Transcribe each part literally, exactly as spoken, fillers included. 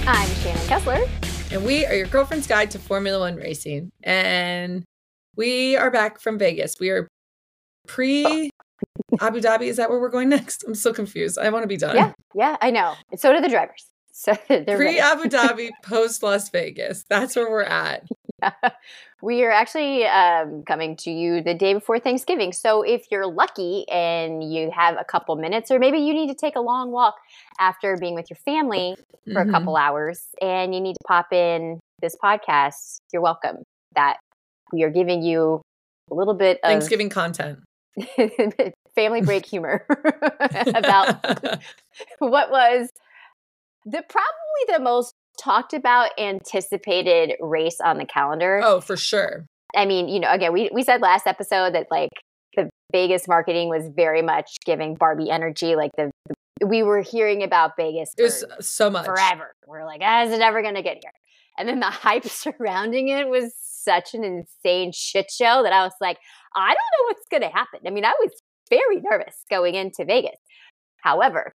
I'm Shannon Kessler. And we are your girlfriend's guide to Formula One racing. And we are back from Vegas. We are pre Abu Dhabi. Is that where we're going next? I'm so confused. I want to be done. Yeah, yeah, I know. And so do the drivers. So they're pre Abu Dhabi, post Las Vegas. That's where we're at. Yeah. We are actually um, coming to you the day before Thanksgiving. So if you're lucky and you have a couple minutes, or maybe you need to take a long walk after being with your family for mm-hmm. a couple hours and you need to pop in this podcast, you're welcome. That we are giving you a little bit of Thanksgiving content. Family break humor about what was the probably the most talked about, anticipated race on the calendar. Oh, for sure. I mean, you know, again, we, we said last episode that like the Vegas marketing was very much giving Barbie energy. Like the, the we were hearing about Vegas it was so much forever. We're like, ah, is it ever going to get here? And then the hype surrounding it was such an insane shit show that I was like, I don't know what's going to happen. I mean, I was very nervous going into Vegas. However,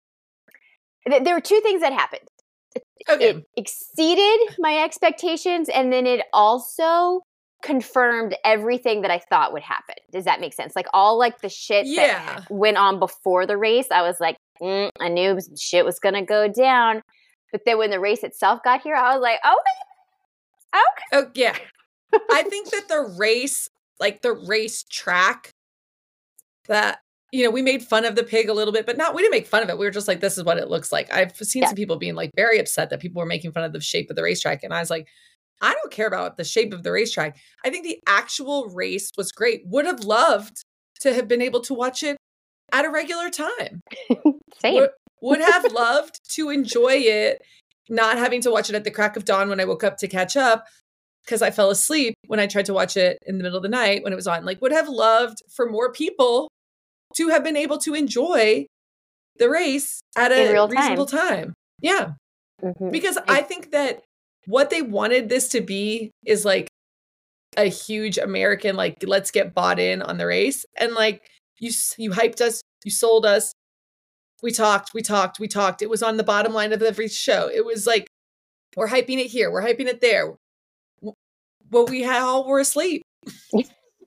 th- there were two things that happened. Okay. It exceeded my expectations, and then it also confirmed everything that I thought would happen. Does that make sense? Like all like the shit yeah. that went on before the race, I was like, mm, I knew shit was going to go down. But then when the race itself got here, I was like, oh, okay. Oh, yeah. I think that the race, like the race track, that, you know, we made fun of the pig a little bit, but not, we didn't make fun of it. We were just like, this is what it looks like. I've seen yeah. some people being like very upset that people were making fun of the shape of the racetrack. And I was like, I don't care about the shape of the racetrack. I think the actual race was great. Would have loved to have been able to watch it at a regular time. Same. Would, would have loved to enjoy it, not having to watch it at the crack of dawn when I woke up to catch up, because I fell asleep when I tried to watch it in the middle of the night when it was on. Like, would have loved for more people to have been able to enjoy the race at a reasonable time. time. Yeah. Mm-hmm. Because I, I think that what they wanted this to be is like a huge American, like, let's get bought in on the race. And like, you, you hyped us, you sold us. We talked, we talked, we talked. It was on the bottom line of every show. It was like, we're hyping it here. We're hyping it there. Well, we all were asleep. I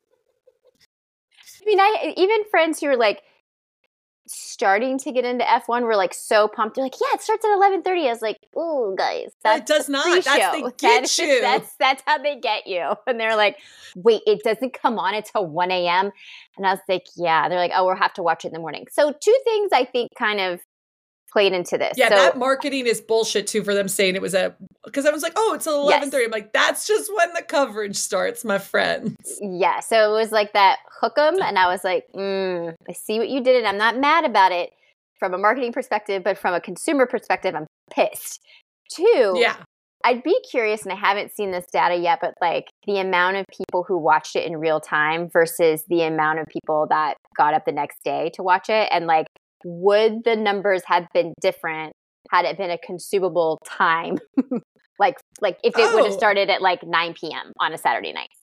mean, I even friends who are like starting to get into F one were like so pumped. They're like, yeah, it starts at eleven thirty. I was like, oh, guys. That's it does not. That's they get that, you. That's, that's how they get you. And they're like, wait, it doesn't come on until one a.m. And I was like, yeah. They're like, oh, we'll have to watch it in the morning. So two things I think kind of played into this. Yeah, so, that marketing is bullshit too for them saying it was at, because I was like, oh, it's at eleven thirty. Yes. I'm like, that's just when the coverage starts, my friends. Yeah, so it was like that hook 'em, and I was like, mm, I see what you did, and I'm not mad about it from a marketing perspective, but from a consumer perspective, I'm pissed. Two, yeah. I'd be curious, and I haven't seen this data yet, but like the amount of people who watched it in real time versus the amount of people that got up the next day to watch it, and like, would the numbers have been different had it been a consumable time? like, like if it oh. would have started at like nine p.m. on a Saturday night.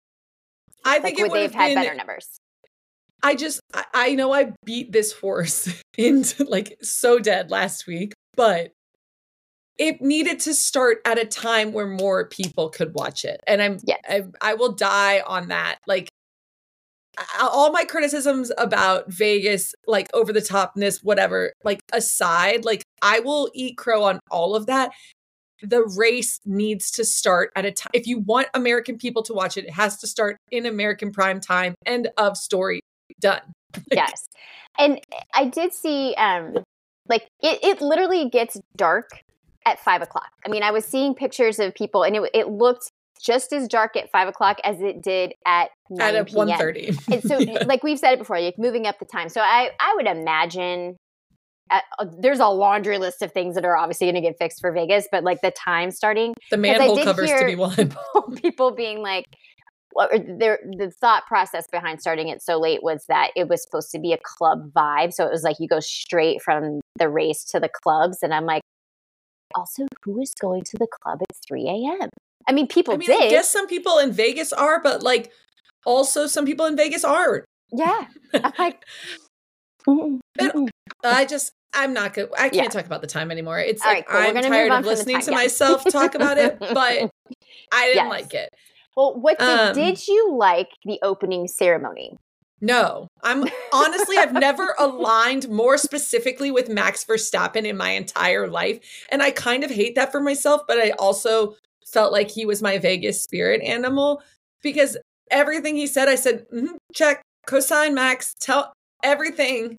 I think like, it would they've been, had better numbers. I just, I, I know I beat this horse into like so dead last week, but it needed to start at a time where more people could watch it. And I'm, yes. I, I will die on that. Like, all my criticisms about Vegas, like over the topness, whatever, like aside, like I will eat crow on all of that. The race needs to start at a time. If you want American people to watch it, it has to start in American prime time. End of story. Done. Like, yes. And I did see, um, like it, it literally gets dark at five o'clock. I mean, I was seeing pictures of people and it, it looked just as dark at five o'clock as it did at nine at one thirty. And so, yeah. like we've said it before, like moving up the time. So I, I would imagine at, uh, there's a laundry list of things that are obviously going to get fixed for Vegas, but like the time starting, the manhole covers to be one. People, people being like, well, their the thought process behind starting it so late was that it was supposed to be a club vibe. So it was like you go straight from the race to the clubs, and I'm like, also, who is going to the club at three a.m.? I mean, people I mean, did. I guess some people in Vegas are, but like also some people in Vegas aren't. Yeah. I'm like, mm-mm. And I just, I'm not good. I can't Yeah. talk about the time anymore. It's All like, right, cool. We're I'm gonna tired move on of from the listening time, to yeah. myself talk about it, but I didn't Yes. like it. Well, what did, Um, did you like the opening ceremony? No, I'm honestly, I've never aligned more specifically with Max Verstappen in my entire life. And I kind of hate that for myself, but I also felt like he was my Vegas spirit animal because everything he said, I said, mm-hmm, check, cosign Max, tell everything.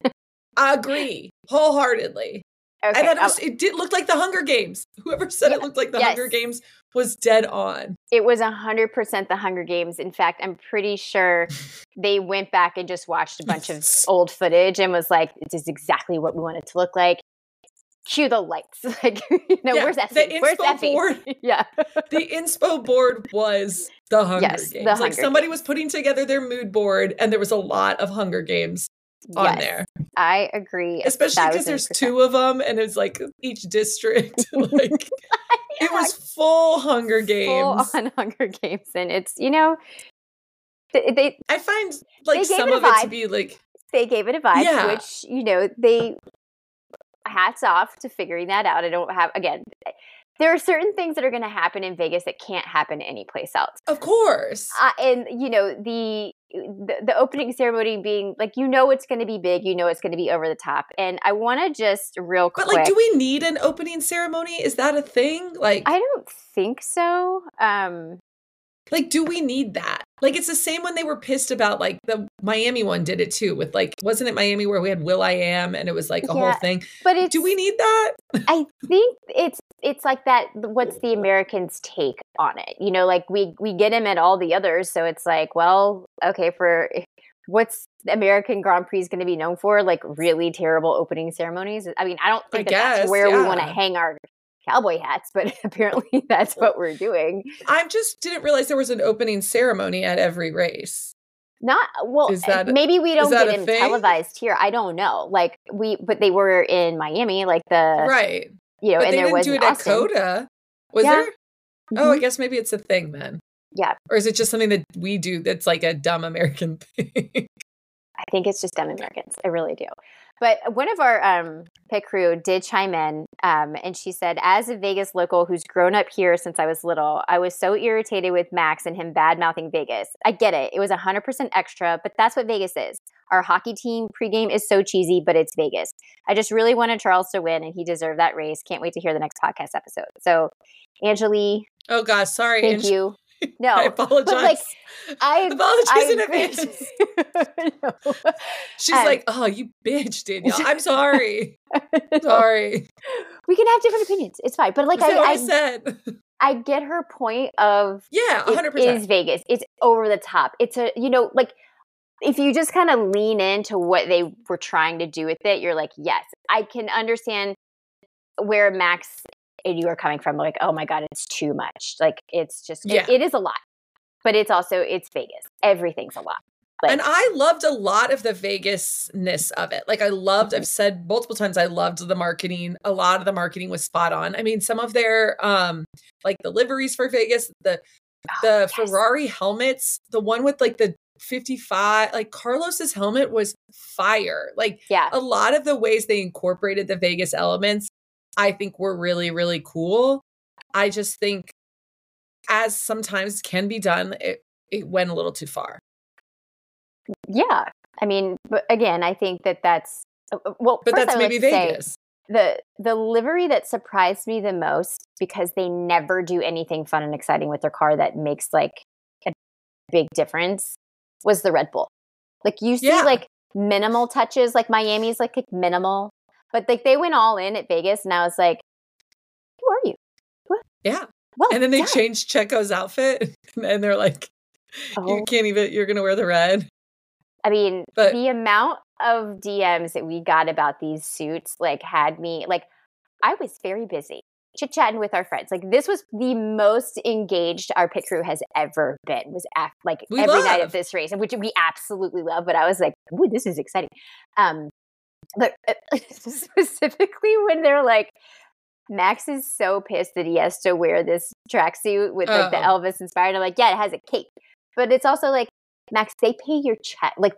I agree wholeheartedly. Okay. I thought it, um, was, it did look like the Hunger Games. Whoever said Yeah, it looked like the yes. Hunger Games was dead on. It was one hundred percent the Hunger Games. In fact, I'm pretty sure they went back and just watched a bunch of old footage and was like, this is exactly what we want it to look like. Cue the lights. Like, you know, Yeah, where's the Effie? Where's inspo Effie? board. Yeah. The inspo board was the Hunger Yes, the Games. Like Hunger somebody Games. was putting together their mood board and there was a lot of Hunger Games on Yes, there. I agree. Especially because there's two of them and it's like each district. Like Yeah, it was full Hunger Games. full on Hunger Games. And it's, you know, they, they I find like they gave some it a of it to vibe. be like, they gave it a vibe, Yeah. which, you know, they hats off to figuring that out. I don't have, again, there are certain things that are going to happen in Vegas that can't happen anyplace else. of course. Uh, and, you know, the, the the opening ceremony being like, you know, it's going to be big, you know, it's going to be over the top. And I want to just real quick. But like, do we need an opening ceremony? Is that a thing? Like, I don't think so. Um, Like, do we need that? Like, it's the same when they were pissed about, like, the Miami one did it too with, like, wasn't it Miami where we had will.i.am and it was, like, a Yeah, whole thing? but it's, Do we need that? I think it's it's like that. What's the Americans' take on it? You know, like we we get him at all the others, so it's like, well, okay, for what's the American Grand Prix going to be known for? Like really terrible opening ceremonies. I mean, I don't think I that guess, that's where we want to yeah. hang our cowboy hats, but apparently that's what we're doing. I just didn't realize there was an opening ceremony at every race. Not well. Is that- maybe we don't that get a him thing? televised here. I don't know. Like we, but they were in Miami, like the Right. you know, But and they there didn't was do in it at Austin. COTA. Was Yeah. there? Oh, I Mhm. guess maybe it's a thing then. Yeah. Or is it just something that we do that's like a dumb American thing? I think it's just dumb Americans. I really do. But one of our um, pit crew did chime in, um, and she said, as a Vegas local who's grown up here since I was little, I was so irritated with Max and him bad-mouthing Vegas. I get it. It was one hundred percent extra, but that's what Vegas is. Our hockey team pregame is so cheesy, but it's Vegas. I just really wanted Charles to win, and he deserved that race. Can't wait to hear the next podcast episode. So, Angelique, Oh, gosh. Sorry. thank Ange- you. No, I apologize. But like, I apologize in I, advance. no. She's Um, like, oh, you bitch, Danielle. I'm sorry. Sorry. We can have different opinions. It's fine. But like, Is that what I, I I, said? I get her point of Yeah, one hundred it percent. is Vegas. It's over the top. It's a, you know, like if you just kind of lean into what they were trying to do with it, you're like, yes, I can understand where Max and you are coming from. Like, oh my God, it's too much. Like, it's just, it- Yeah. it is a lot. But it's also, it's Vegas. Everything's a lot. Like, And I loved a lot of the Vegas-ness of it. Like I loved, I've said multiple times, I loved the marketing. A lot of the marketing was spot on. I mean, some of their, um, like the liveries for Vegas, the oh, the yes. Ferrari helmets, the one with like the fifty-five, like Carlos's helmet was fire. Like Yeah. a lot of the ways they incorporated the Vegas elements, I think were really, really cool. I just think as sometimes can be done, it, it went a little too far. Yeah. I mean, but again, I think that that's, uh, well, But first that's I would maybe like to say, Vegas. the the livery that surprised me the most, because they never do anything fun and exciting with their car that makes like a big difference, was the Red Bull. Like you see Yeah. like minimal touches, like Miami's like minimal, but like they went all in at Vegas, and I was like, who are you? Yeah. Well, And then they done. changed Checo's outfit and they're like, Oh. you can't even, you're going to wear the red. I mean, But- the amount of D Ms that we got about these suits, like, had me, like, I was very busy chit-chatting with our friends. Like, this was the most engaged our pit crew has ever been, was af- like We every night love. of this race, which we absolutely love. But I was like, ooh, this is exciting. Um, but uh, specifically when they're like, Max is so pissed that he has to wear this tracksuit with like the Oh. Elvis inspired. I'm like, yeah, it has a cape, but it's also like, Max, they pay your check. Like they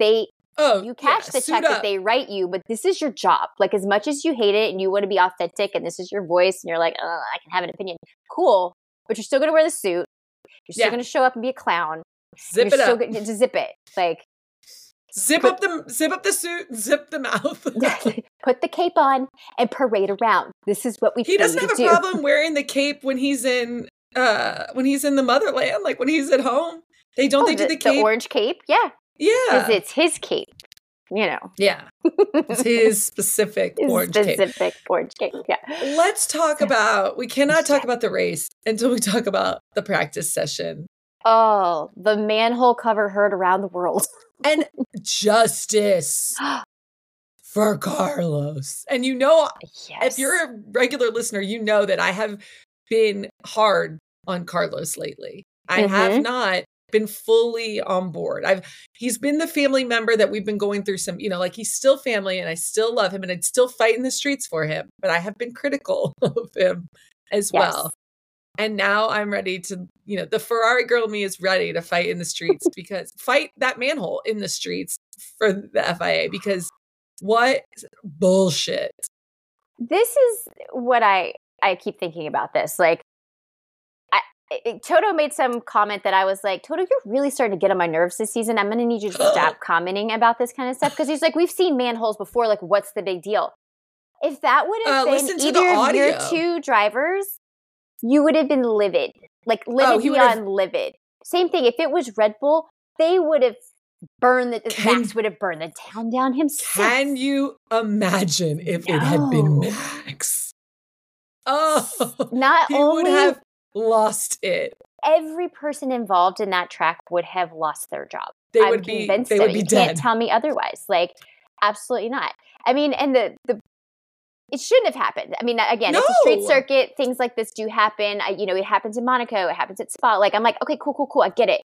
Oh, you cash yeah, the suit check that up. they write you, but this is your job. Like, as much as you hate it and you want to be authentic and this is your voice and you're like, oh, I can have an opinion. Cool. But you're still going to wear the suit. You're still Yeah. going to show up and be a clown. Zip you're it still up. going to zip it. Like, Zip put, up the zip up the suit, zip the mouth. Put the cape on and parade around. This is what we He pay doesn't you have to a do. problem wearing the cape when he's in uh when he's in the motherland, like when he's at home. They don't Oh, they do the, the cape? the orange cape? Yeah. Yeah. Because it's his cape, you know. Yeah. It's his specific his orange specific cape. orange cape, yeah. Let's talk about, we cannot talk Yeah. about the race until we talk about the practice session. Oh, the manhole cover heard around the world. And justice for Carlos. And you know, yes. if you're a regular listener, you know that I have been hard on Carlos lately. I Mm-hmm. have not been fully on board. I've he's been the family member that we've been going through some, you know, like he's still family and I still love him and I'd still fight in the streets for him, but I have been critical of him as Yes. well. And now I'm ready to, you know, the Ferrari girl me is ready to fight in the streets because fight that manhole in the streets for the F I A because what bullshit. This is what I I keep thinking about this. Like, I, it, Toto made some comment that I was like, Toto, you're really starting to get on my nerves this season. I'm going to need you to stop commenting about this kind of stuff because he's like, we've seen manholes before. Like, what's the big deal? If that would have Uh, been listen to either the of your audio. two drivers, you would have been livid, like livid Oh, he would beyond have- livid. Same thing. If it was Red Bull, they would have burned the Can- Max would have burned the town down himself. Can you imagine if it had been No. Max? Oh, Not he only would have lost it. every person involved in that track would have lost their job. They I'm would be. convinced They of would it. be You dead. can't tell me otherwise. Like, absolutely not. I mean, and the the it shouldn't have happened. I mean, again, it's a street No. circuit. Things like this do happen. I, you know, it happens in Monaco. It happens at Spa. Like, I'm like, okay, cool, cool, cool. I get it.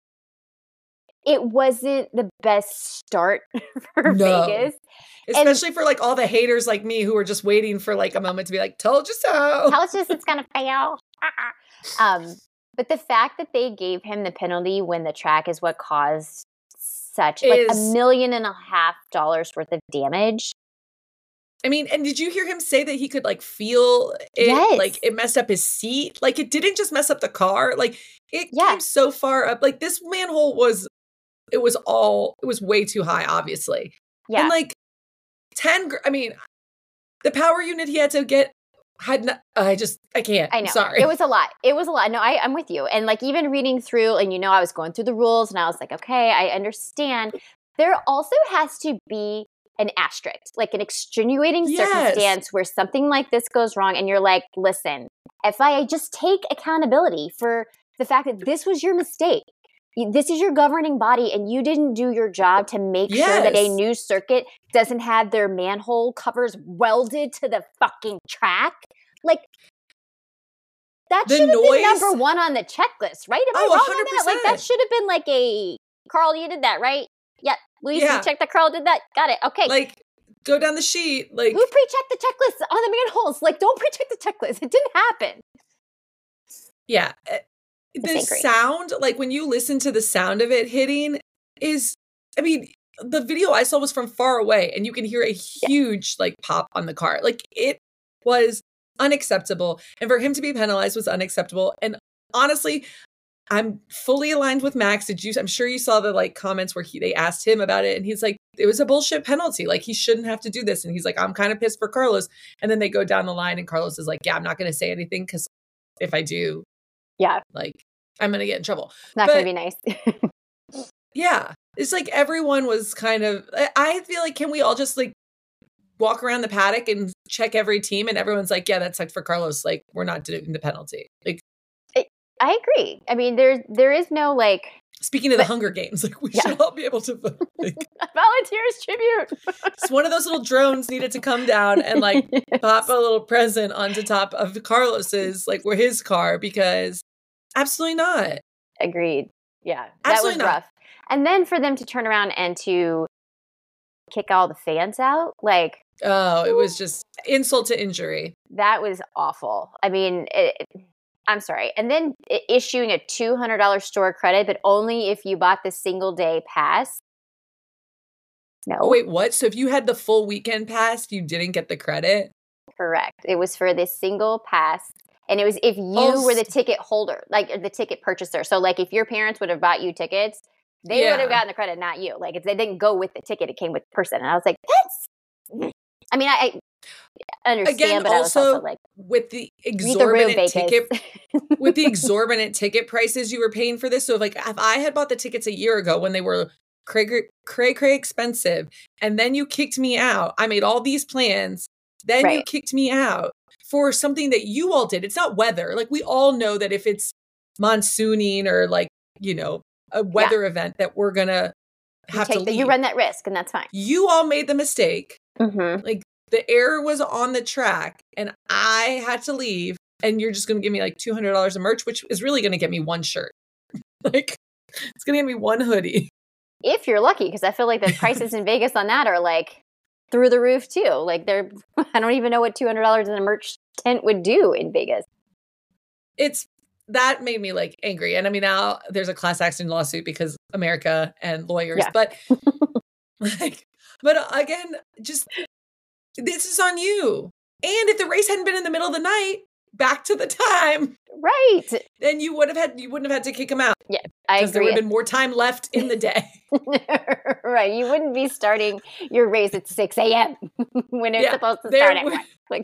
It wasn't the best start for No. Vegas. Especially for like all the haters like me who were just waiting for like a moment to be like, told you so. Tell us just it's gonna fail. um, but the fact that they gave him the penalty when the track is what caused such like a Is- million and a half dollars worth of damage. I mean, and did you hear him say that he could like feel it? Yes. Like it messed up his seat. Like it didn't just mess up the car. Like it Yeah. came so far up. Like this manhole was, it was all, it was way too high, obviously. Yeah. And like ten, gr- I mean, the power unit he had to get had not, I just, I can't. I know. Sorry. It was a lot. It was a lot. No, I, I'm with you. And like even reading through, and you know, I was going through the rules and I was like, okay, I understand. There also has to be an asterisk, like an extenuating Yes. circumstance where something like this goes wrong and you're like, listen, F I A, just take accountability for the fact that this was your mistake. You- This is your governing body and you didn't do your job to make sure that a Yes. new circuit doesn't have their manhole covers welded to the fucking track. Like, that The should have noise- been number one on the checklist, right? Am I Oh, wrong on that? one hundred Like, that percent. should have been like a, Carl, you did that, right? Yeah. Luis, Yeah. you checked that Carl did that? Got it. Okay. Like go down the sheet. Like Who pre-checked the checklist on the manholes? Like, don't pre-check the checklist. It didn't happen. yeah. uh, The angry. sound, like when you listen to the sound of it hitting is, I mean, the video I saw was from far away and you can hear a huge like pop on the car. Like it was unacceptable. And for him to be penalized was unacceptable. And honestly, I'm fully aligned with Max. Did you, I'm sure you saw the like comments where he, they asked him about it and he's like, it was a bullshit penalty. Like he shouldn't have to do this. And he's like, I'm kind of pissed for Carlos. And then they go down the line and Carlos is like, yeah, I'm not going to say anything because if I do, Yeah. like I'm going to get in trouble. It's not But- going to be nice. Yeah. It's like everyone was kind of, I- I feel like, can we all just like walk around the paddock and check every team? And everyone's like, yeah, that sucked for Carlos. Like we're not doing the penalty. Like I agree. I mean, there's there is no like speaking of the Hunger Games, like we Yeah. should all be able to vote. Like, volunteers tribute. just one of those little drones needed to come down and like Yes. pop a little present onto top of Carlos's, like where his car, because absolutely not. Agreed. Yeah, that Absolutely was not. rough. And then for them to turn around and to kick all the fans out, like Oh, it was just insult to injury. that was awful. I mean, it, it- I'm sorry. And then i- issuing a two hundred dollars store credit, but only if you bought the single day pass. No. Oh, wait, what? So if you had the full weekend pass, you didn't get the credit? Correct. It was for this single pass. And it was if you Oh, were the ticket holder, like the ticket purchaser. So like if your parents would have bought you tickets, they Yeah. would have gotten the credit, not you. Like if they didn't go with the ticket, it came with the person. And I was like, that's, I mean, I, I understand, Again, but I was also also like, with the read the room, exorbitant Vegas. ticket, with the exorbitant ticket prices you were paying for this. So if like if I had bought the tickets a year ago when they were cray cray cray expensive, and then you kicked me out, I made all these plans, then you Right. kicked me out for something that you all did. It's not weather. Like we all know that if it's monsooning or like, you know, a weather event that we're gonna you have to take the, leave. you run that risk, and that's fine. You all made the mistake. Mm-hmm. Like the error was on the track and I had to leave, and you're just going to give me like two hundred dollars of merch, which is really going to get me one shirt. Like it's going to get me one hoodie. If you're lucky, because I feel like the prices in Vegas on that are like through the roof too. Like they're, I don't even know what two hundred dollars in a merch tent would do in Vegas. It's, that made me like angry. And I mean, now there's a class action lawsuit because America and lawyers, Yeah. but like, but again, just, this is on you. And if the race hadn't been in the middle of the night, back to the time, Right. then you would have had, you wouldn't have had to kick him out. Yeah, I Because there would agree. have been more time left in the day. Right. You wouldn't be starting your race at six a.m. when it's Yeah, supposed to there start at would- one. Like,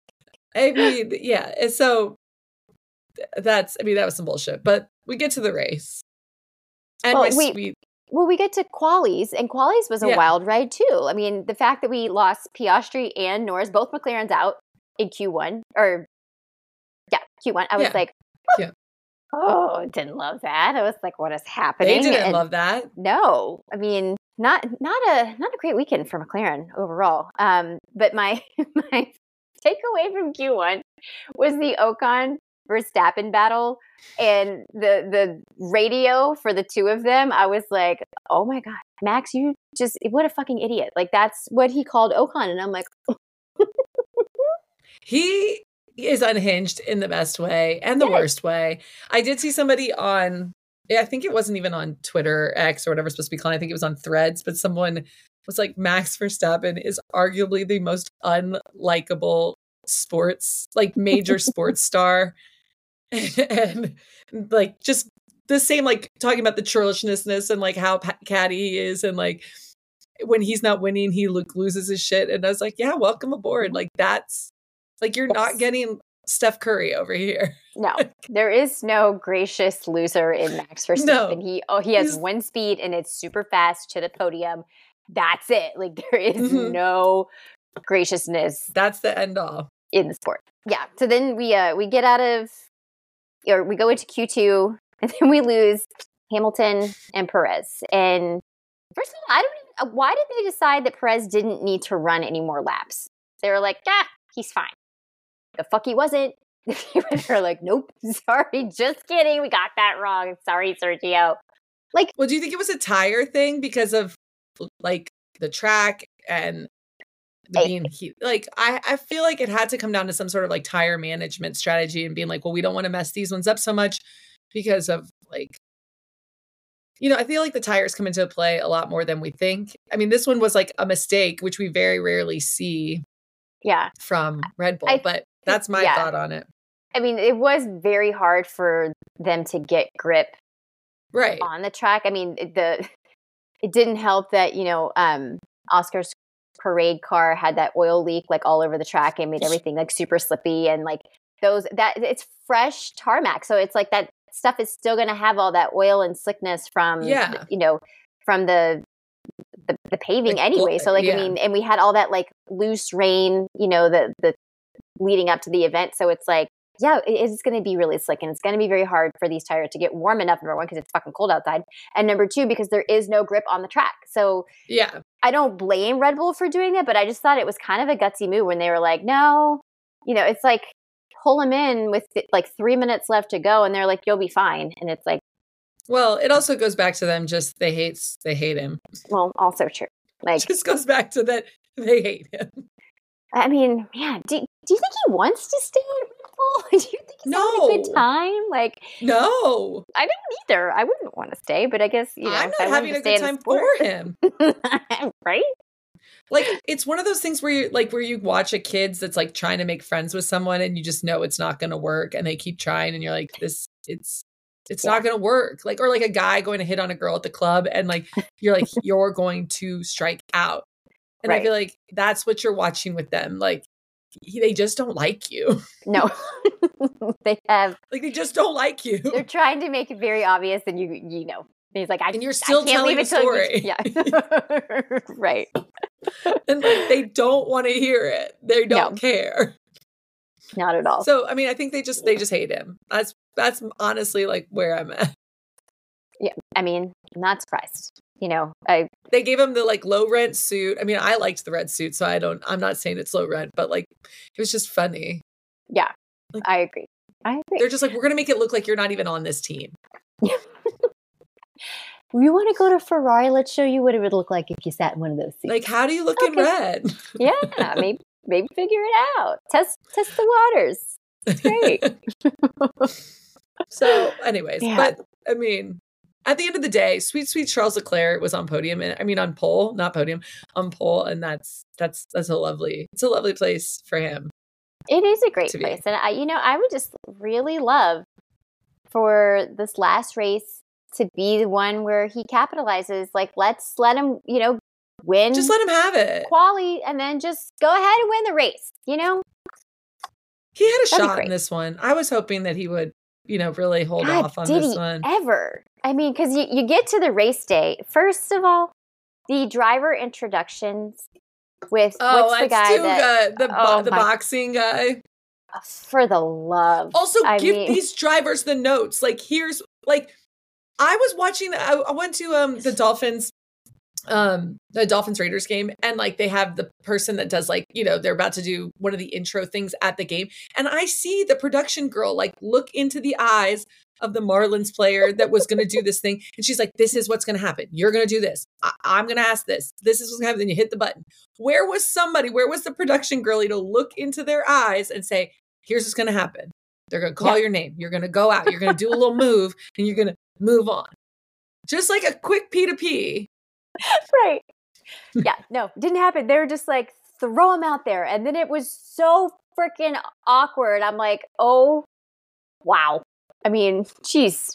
I mean, yeah. And so th- that's, I mean, that was some bullshit. But we get to the race. And Well, my we- sweet, well, we get to qualies, and qualies was a Yeah. wild ride too. I mean, the fact that we lost Piastri and Norris, both McLarens out in Q one, or yeah, Q one. I was Yeah. like, Yeah. oh, didn't love that. I was like, what is happening? they didn't And love that. no, I mean, not not a not a great weekend for McLaren overall. Um, but my my takeaway from Q one was the Ocon Verstappen battle, and the the radio for the two of them. I was like, oh my god, Max, you just what a fucking idiot! Like that's what he called Ocon, and I'm like, He is unhinged in the best way and the Yes. worst way. I did see somebody on, I think it wasn't even on Twitter, X, or whatever it's supposed to be called. I think it was on Threads, but someone was like, Max Verstappen is arguably the most unlikable sports, like major sports star. And like just the same, like talking about the churlishness and like how pa- catty he is, and like when he's not winning, he look, loses his shit. And I was like, yeah, welcome aboard. Like that's like you're Yes. not getting Steph Curry over here. no, there is no gracious loser in Max Verstappen. No. He oh he has He's- one speed, and it's super fast to the podium. That's it. Like there is Mhm. no graciousness That's the end all. in the sport. Yeah. So then we uh we get out of, or we go into Q two, and then we lose Hamilton and Perez. And first of all, I don't even, why did they decide that Perez didn't need to run any more laps? They were like, yeah, he's fine. The fuck he wasn't. They're like, nope, sorry, just kidding. We got that wrong. Sorry, Sergio. Well, do you think it was a tire thing because of like the track and the I- being he, like I, I feel like it had to come down to some sort of like tire management strategy and being like, well, we don't want to mess these ones up so much because of like, you know, I feel like the tires come into play a lot more than we think. I mean, this one was like a mistake, which we very rarely see Yeah. from Red Bull, I- but that's my yeah. thought on it. I mean, it was very hard for them to get grip Right. on the track. I mean, it- the it didn't help that, you know, um, Oscar's parade car had that oil leak like all over the track and made everything like super slippy, and like those that it's fresh tarmac, so it's like that stuff is still going to have all that oil and slickness from Yeah. you know from the the, the paving Like, anyway. well, So like yeah. I mean, and we had all that like loose rain, you know, the the leading up to the event. So it's like, yeah, it is going to be really slick, and it's going to be very hard for these tires to get warm enough, number one, because it's fucking cold outside, and number two, because there is no grip on the track. So Yeah. I don't blame Red Bull for doing that, but I just thought it was kind of a gutsy move when they were like, no, you know, it's like pull them in with like three minutes left to go, and they're like, you'll be fine. And it's like, Well, it also goes back to them just they hate they hate him. well, also true. Like, It just goes back to that they hate him. I mean, yeah, do, do you think he wants to stay at Red awful? Do you think he's no. having a good time? Like, no, I don't either. I wouldn't want to stay, but I guess, you know, I'm if not I having wanted a to stay good in the time for sport- him. Right? Like, it's one of those things where you like where you watch a kids that's like trying to make friends with someone and you just know it's not going to work and they keep trying and you're like, this, it's, it's Yeah. not going to work. Like, or like a guy going to hit on a girl at the club and like, you're like, you're going to strike out. And I Right. feel like that's what you're watching with them. Like, he- they just don't like you. No, they have, Like, they just don't like you. they're trying to make it very obvious and you, you know, he's like, I, And you're still I can't telling leave the it till story. you, yeah. Right. And like, they don't want to hear it. They don't No. care. Not at all. So, I mean, I think they just, they just hate him. That's, that's honestly like where I'm at. Yeah. I mean, I'm not surprised. You know, I, They gave him the like low rent suit. I mean, I liked the red suit, so I don't, I'm not saying it's low rent, but like, it was just funny. yeah, Like- I agree. I agree. They're just like, we're going to make it look like you're not even on this team. You want to go to Ferrari? Let's show you what it would look like if you sat in one of those seats. Like, how do you look in Okay. red? Yeah, maybe maybe figure it out. Test test the waters. It's great. So, anyways, Yeah. but I mean, at the end of the day, sweet, sweet Charles Leclerc was on podium, and I mean on pole, not podium, on pole, and that's that's that's a lovely, it's a lovely place for him. It is a great To be. place, and I, you know, I would just really love for this last race to be the one where he capitalizes. Like, let's let him, you know, win. Just let him have it. quali, and then just go ahead and win the race. You know, He had a That'd be shot great. in this one. I was hoping that he would, you know, really hold God, off on did this he one. ever? I mean, because you, you get to the race day. First of all, the driver introductions with Oh, what's the that's guy too that good. The, bo- oh the my- boxing guy. for the love. Also, I give mean- these drivers the notes. Like, here's like, I was watching. I, I went to um the Dolphins, um the Dolphins Raiders game, and like they have the person that does like, you know, they're about to do one of the intro things at the game, and I see the production girl like look into the eyes of the Marlins player that was going to do this thing, and she's like, "This is what's going to happen. You're going to do this. I- I'm going to ask this. This is what's going to happen." Then you hit the button. Where was somebody? Where was the production girlie to look into their eyes and say, "Here's what's going to happen. They're going to call Yeah. your name. You're going to go out. You're going to do a little move, and you're going to move on." Just like a quick P to P. Right. Yeah, no, didn't happen. They were just like, throw him out there. And then it was so freaking awkward. I'm like, oh, wow. I mean, jeez.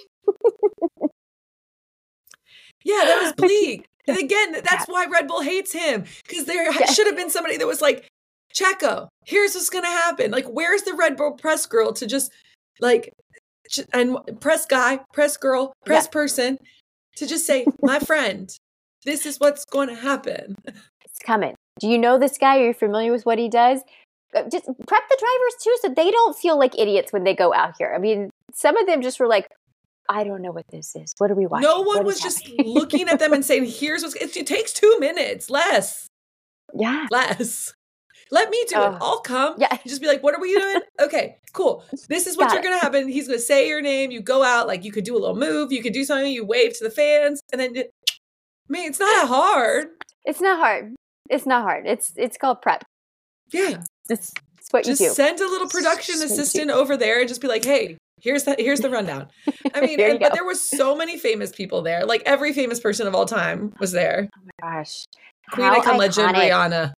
Yeah, that was bleak. And again, that's why Red Bull hates him, because there Yeah. should have been somebody that was like, Checo, here's what's going to happen. Like, where's the Red Bull press girl to just like, j- and press guy, press girl, press Yeah. person to just say, my friend, this is what's going to happen. It's coming. Do you know this guy? Are you familiar with what he does? Uh, Just prep the drivers too, so they don't feel like idiots when they go out here. I mean, some of them just were like, I don't know what this is. What are we watching? No one What was is just happening?" looking at them and saying, here's what's, it, it takes two minutes, less, Yeah. less. Let me do Oh. it. I'll come. Yeah. Just be like, what are we doing? Okay, cool. This is what's Got it. going to happen. He's going to say your name. You go out, like you could do a little move. You could do something. You wave to the fans. And then, it, I mean, it's not that hard. It's not hard. It's not hard. It's it's called prep. Yeah. It's, it's what Just you do. send a little production Just what you do. assistant over there and just be like, hey, here's the, here's the rundown. I mean, There you and, but go. there was so many famous people there. Like every famous person of all time was there. Gosh. Queen How icon legend iconic. Rihanna.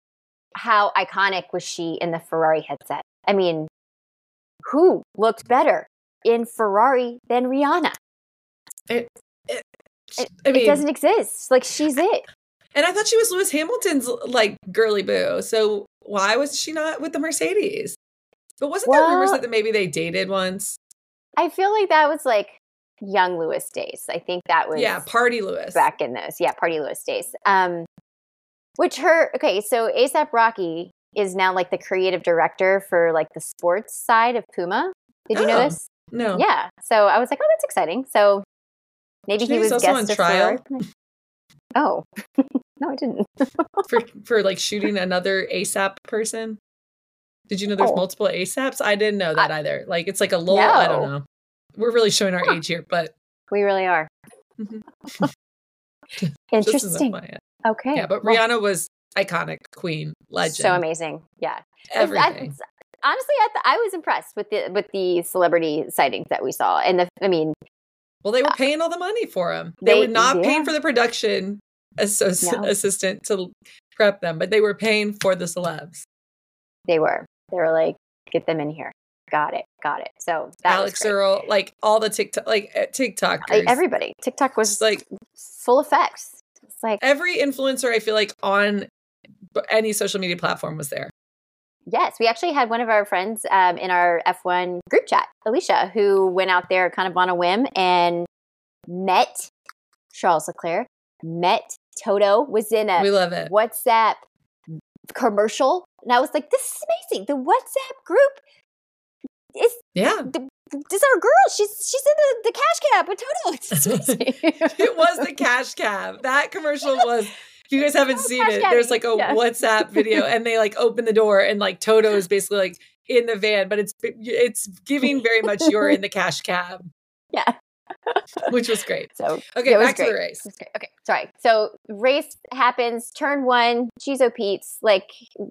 How iconic was she in the Ferrari headset? I mean, who looked better in Ferrari than Rihanna? It, it, It, I mean, it doesn't exist. Like, she's it. and I thought she was Lewis Hamilton's like girly boo. So why was she not with the Mercedes? But wasn't there rumors Well- that maybe they dated once? I feel like that was like young Lewis days. I think that was Yeah, Party Lewis. back in those. Yeah, Party Lewis days. Um, which her, okay, so ASAP Rocky is now like the creative director for like the sports side of Puma. Did you know Oh, this? No. Yeah. So I was like, oh, that's exciting. So maybe Did you he know he's was also guest on of trial? Ferrari. Oh, no, I didn't. for for like shooting another ASAP person. Did you know there's Oh. multiple ASAPs? I didn't know that either. Like it's like a lull. I don't No. know. We're really showing our age here, but We really are. Mhm. Interesting. Just as a- Okay. yeah, but Well, Rihanna was iconic, queen, legend, so amazing. Yeah. It's- everything. that's- honestly, I, th- I was impressed with the with the celebrity sightings that we saw, and the I mean, well, they were paying all the money for them. They, they were not yeah. paying for the production associ- no. assistant to prep them, but they were paying for the celebs. They were. They were like, get them in here. Got it. Got it. So that Alex Earl, like all the TikTok, like TikTokers, like, everybody. TikTok was just like full effects. It's like every influencer I feel like on any social media platform was there. Yes, we actually had one of our friends um, in our F one group chat, Alicia, who went out there kind of on a whim and met Charles Leclerc, met Toto, was in a we love it. WhatsApp commercial. And I was like, this is amazing. The WhatsApp group is yeah. The, this is our girl. She's she's in the, the cash cab with Toto. It's amazing. It was the cash cab. That commercial was... If you guys haven't oh, seen it, there's like a yeah. WhatsApp video and they like open the door and like Toto is basically like in the van, but it's it's giving very much you're in the cash cab. Yeah. Which was great. So okay, yeah, back great. to the race. Okay, sorry. So race happens, turn one, Chizo Pete's, like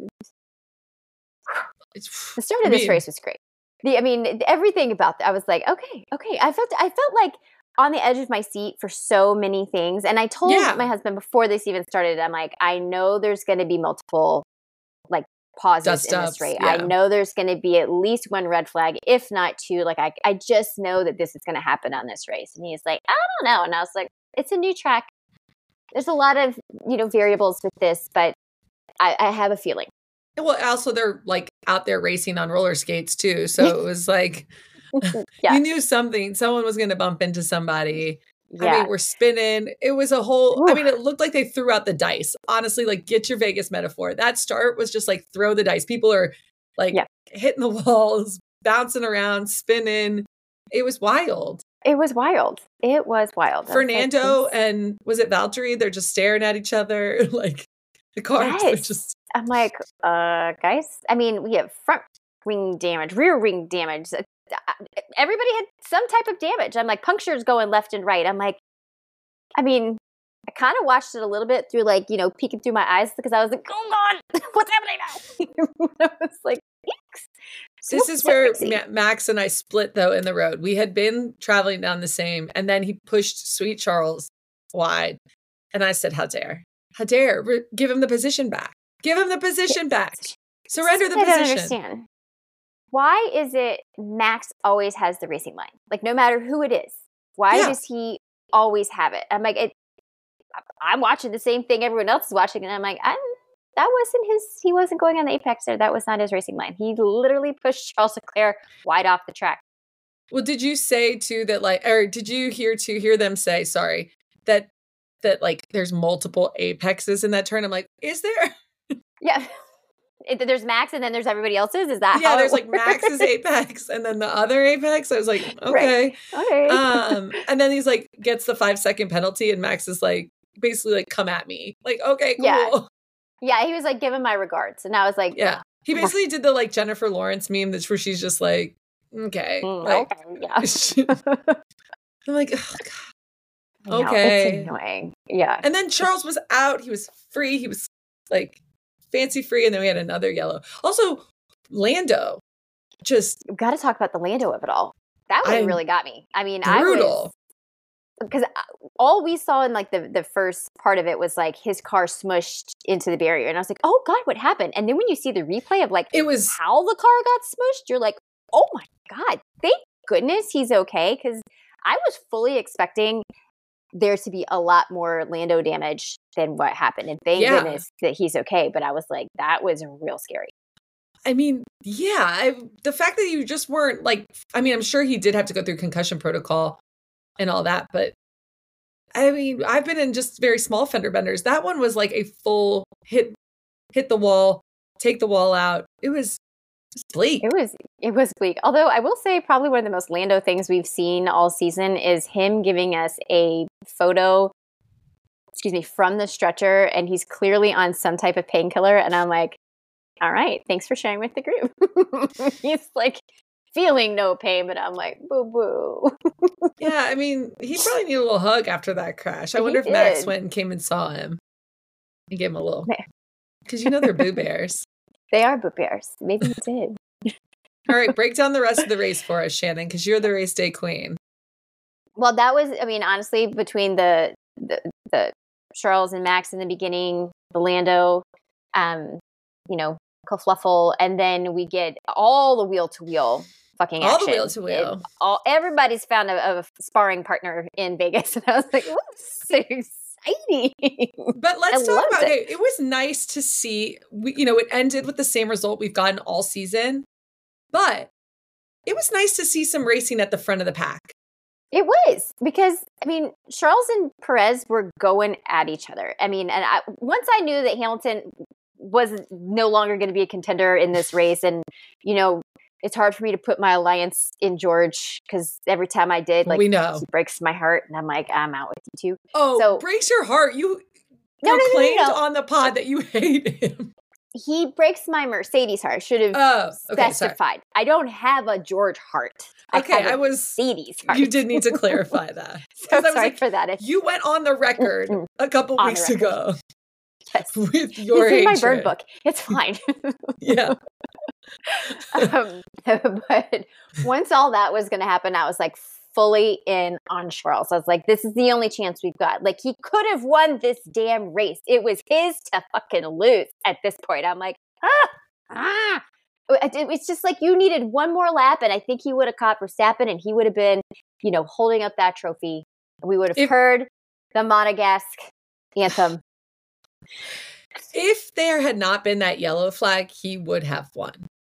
it's, the start of I this mean, race was great. The I mean, everything about that, I was like, okay, okay. I felt I felt like on the edge of my seat for so many things. And I told yeah. my husband before this even started, I'm like, I know there's going to be multiple like pauses Dust in ups, this race. yeah. I know there's going to be at least one red flag, if not two. Like, I, I just know that this is going to happen on this race. And he's like, I don't know. And I was like, it's a new track. There's a lot of, you know, variables with this, but I, I have a feeling. Well, also they're like out there racing on roller skates too. So it was like, yeah. you knew something, someone was going to bump into somebody. Yeah. I mean, we're spinning. It was a whole, Ooh. I mean, it looked like they threw out the dice. Honestly, like get your Vegas metaphor. That start was just like throw the dice. People are like yeah. hitting the walls, bouncing around, spinning. It was wild. It was wild. It was wild. Fernando like, and was it Valtteri? They're just staring at each other. Like the cars yes. are just. I'm like, uh, guys, I mean, we have front wing damage, rear wing damage. Everybody had some type of damage. I'm like, punctures going left and right. I'm like, I mean, I kind of watched it a little bit through like, you know, peeking through my eyes because I was like, oh God, what's happening now? I was like, Eeks. This is where Ma- Max and I split though in the road. We had been traveling down the same and then he pushed Sweet Charles wide. And I said, how dare, how dare, Re- give him the position back. Give him the position back. Surrender the I position. I don't understand. Why is it Max always has the racing line? Like, no matter who it is, why yeah. does he always have it? I'm like, it, I'm watching the same thing everyone else is watching, and I'm like, I'm, that wasn't his, he wasn't going on the apex there. That was not his racing line. He literally pushed Charles Leclerc wide off the track. Well, did you say, too, that, like, or did you hear, to hear them say, sorry, that, that, like, there's multiple apexes in that turn? I'm like, is there? Yeah. It, there's Max and then there's everybody else's. Is that yeah? How there's like Max's apex and then the other apex. I was like, okay, right. okay. Um, and then he's like gets the five second penalty, and Max is like basically like come at me, like okay, cool. Yeah, yeah. He was like give him my regards, and I was like, yeah. He basically did the like Jennifer Lawrence meme that's where she's just like, okay, mm, like, okay, yeah. I'm like, oh, God. Know, okay, it's annoying. Yeah. And then Charles was out. He was free. He was like. Fancy free, and then we had another yellow. Also, Lando, just We've got to talk about the Lando of it all. That one I'm really got me. I mean, brutal. I was because all we saw in like the the first part of it was like his car smushed into the barrier, and I was like, oh God, what happened? And then when you see the replay of like it was how the car got smushed, you're like, oh my God, thank goodness he's okay, because I was fully expecting there to be a lot more Lando damage than what happened. And thank yeah. goodness that he's okay. But I was like, that was real scary. I mean, yeah, I, the fact that you just weren't like, I mean, I'm sure he did have to go through concussion protocol and all that. But I mean, I've been in just very small fender benders. That one was like a full hit, hit the wall, take the wall out. It was bleak. It was it was bleak. Although I will say probably one of the most Lando things we've seen all season is him giving us a photo, excuse me, from the stretcher, and he's clearly on some type of painkiller. And I'm like, all right, thanks for sharing with the group. He's like feeling no pain, but I'm like, boo boo. Yeah, I mean, he probably needed a little hug after that crash. I He wonder if did. Max went and came and saw him and gave him a little, because you know they're Boo Bears. They are Boo Bears. Maybe he did. All right, break down the rest of the race for us, Shannon, because you're the race day queen. Well, that was, I mean, honestly, between the the, the Charles and Max in the beginning, the Lando, um, you know, kerfluffle, and then we get all the wheel to wheel fucking all action. the wheel to wheel. It, all everybody's found a, a sparring partner in Vegas, and I was like, "Ooh, so exciting!" But let's I talk about it. it. It was nice to see. We, you know, it ended with the same result we've gotten all season, but it was nice to see some racing at the front of the pack. It was, because, I mean, Charles and Perez were going at each other. I mean, and I, once I knew that Hamilton was no longer going to be a contender in this race, and, you know, it's hard for me to put my alliance in George, because every time I did, like, we know. he breaks my heart, and I'm like, I'm out with you too. Oh, so, breaks your heart. You no, proclaimed no, no, no, no. on the pod that you hate him. He breaks my Mercedes heart. Should have oh, okay, specified. Sorry. I don't have a George heart. Okay, I, have a I was Mercedes heart. You did need to clarify that. so I was sorry like, for that. If, you went on the record mm, a couple on weeks the ago. Yes. With your it's in my hatred. bird book. It's fine. Yeah. um, but once all that was going to happen, I was like fully in on Charles. I was like, this is the only chance we've got. Like, he could have won this damn race. It was his to fucking lose at this point. I'm like, ah, ah. It's just like, you needed one more lap, and I think he would have caught Verstappen, and he would have been, you know, holding up that trophy. We would have if, heard the Monegasque anthem. If there had not been that yellow flag, he would have won.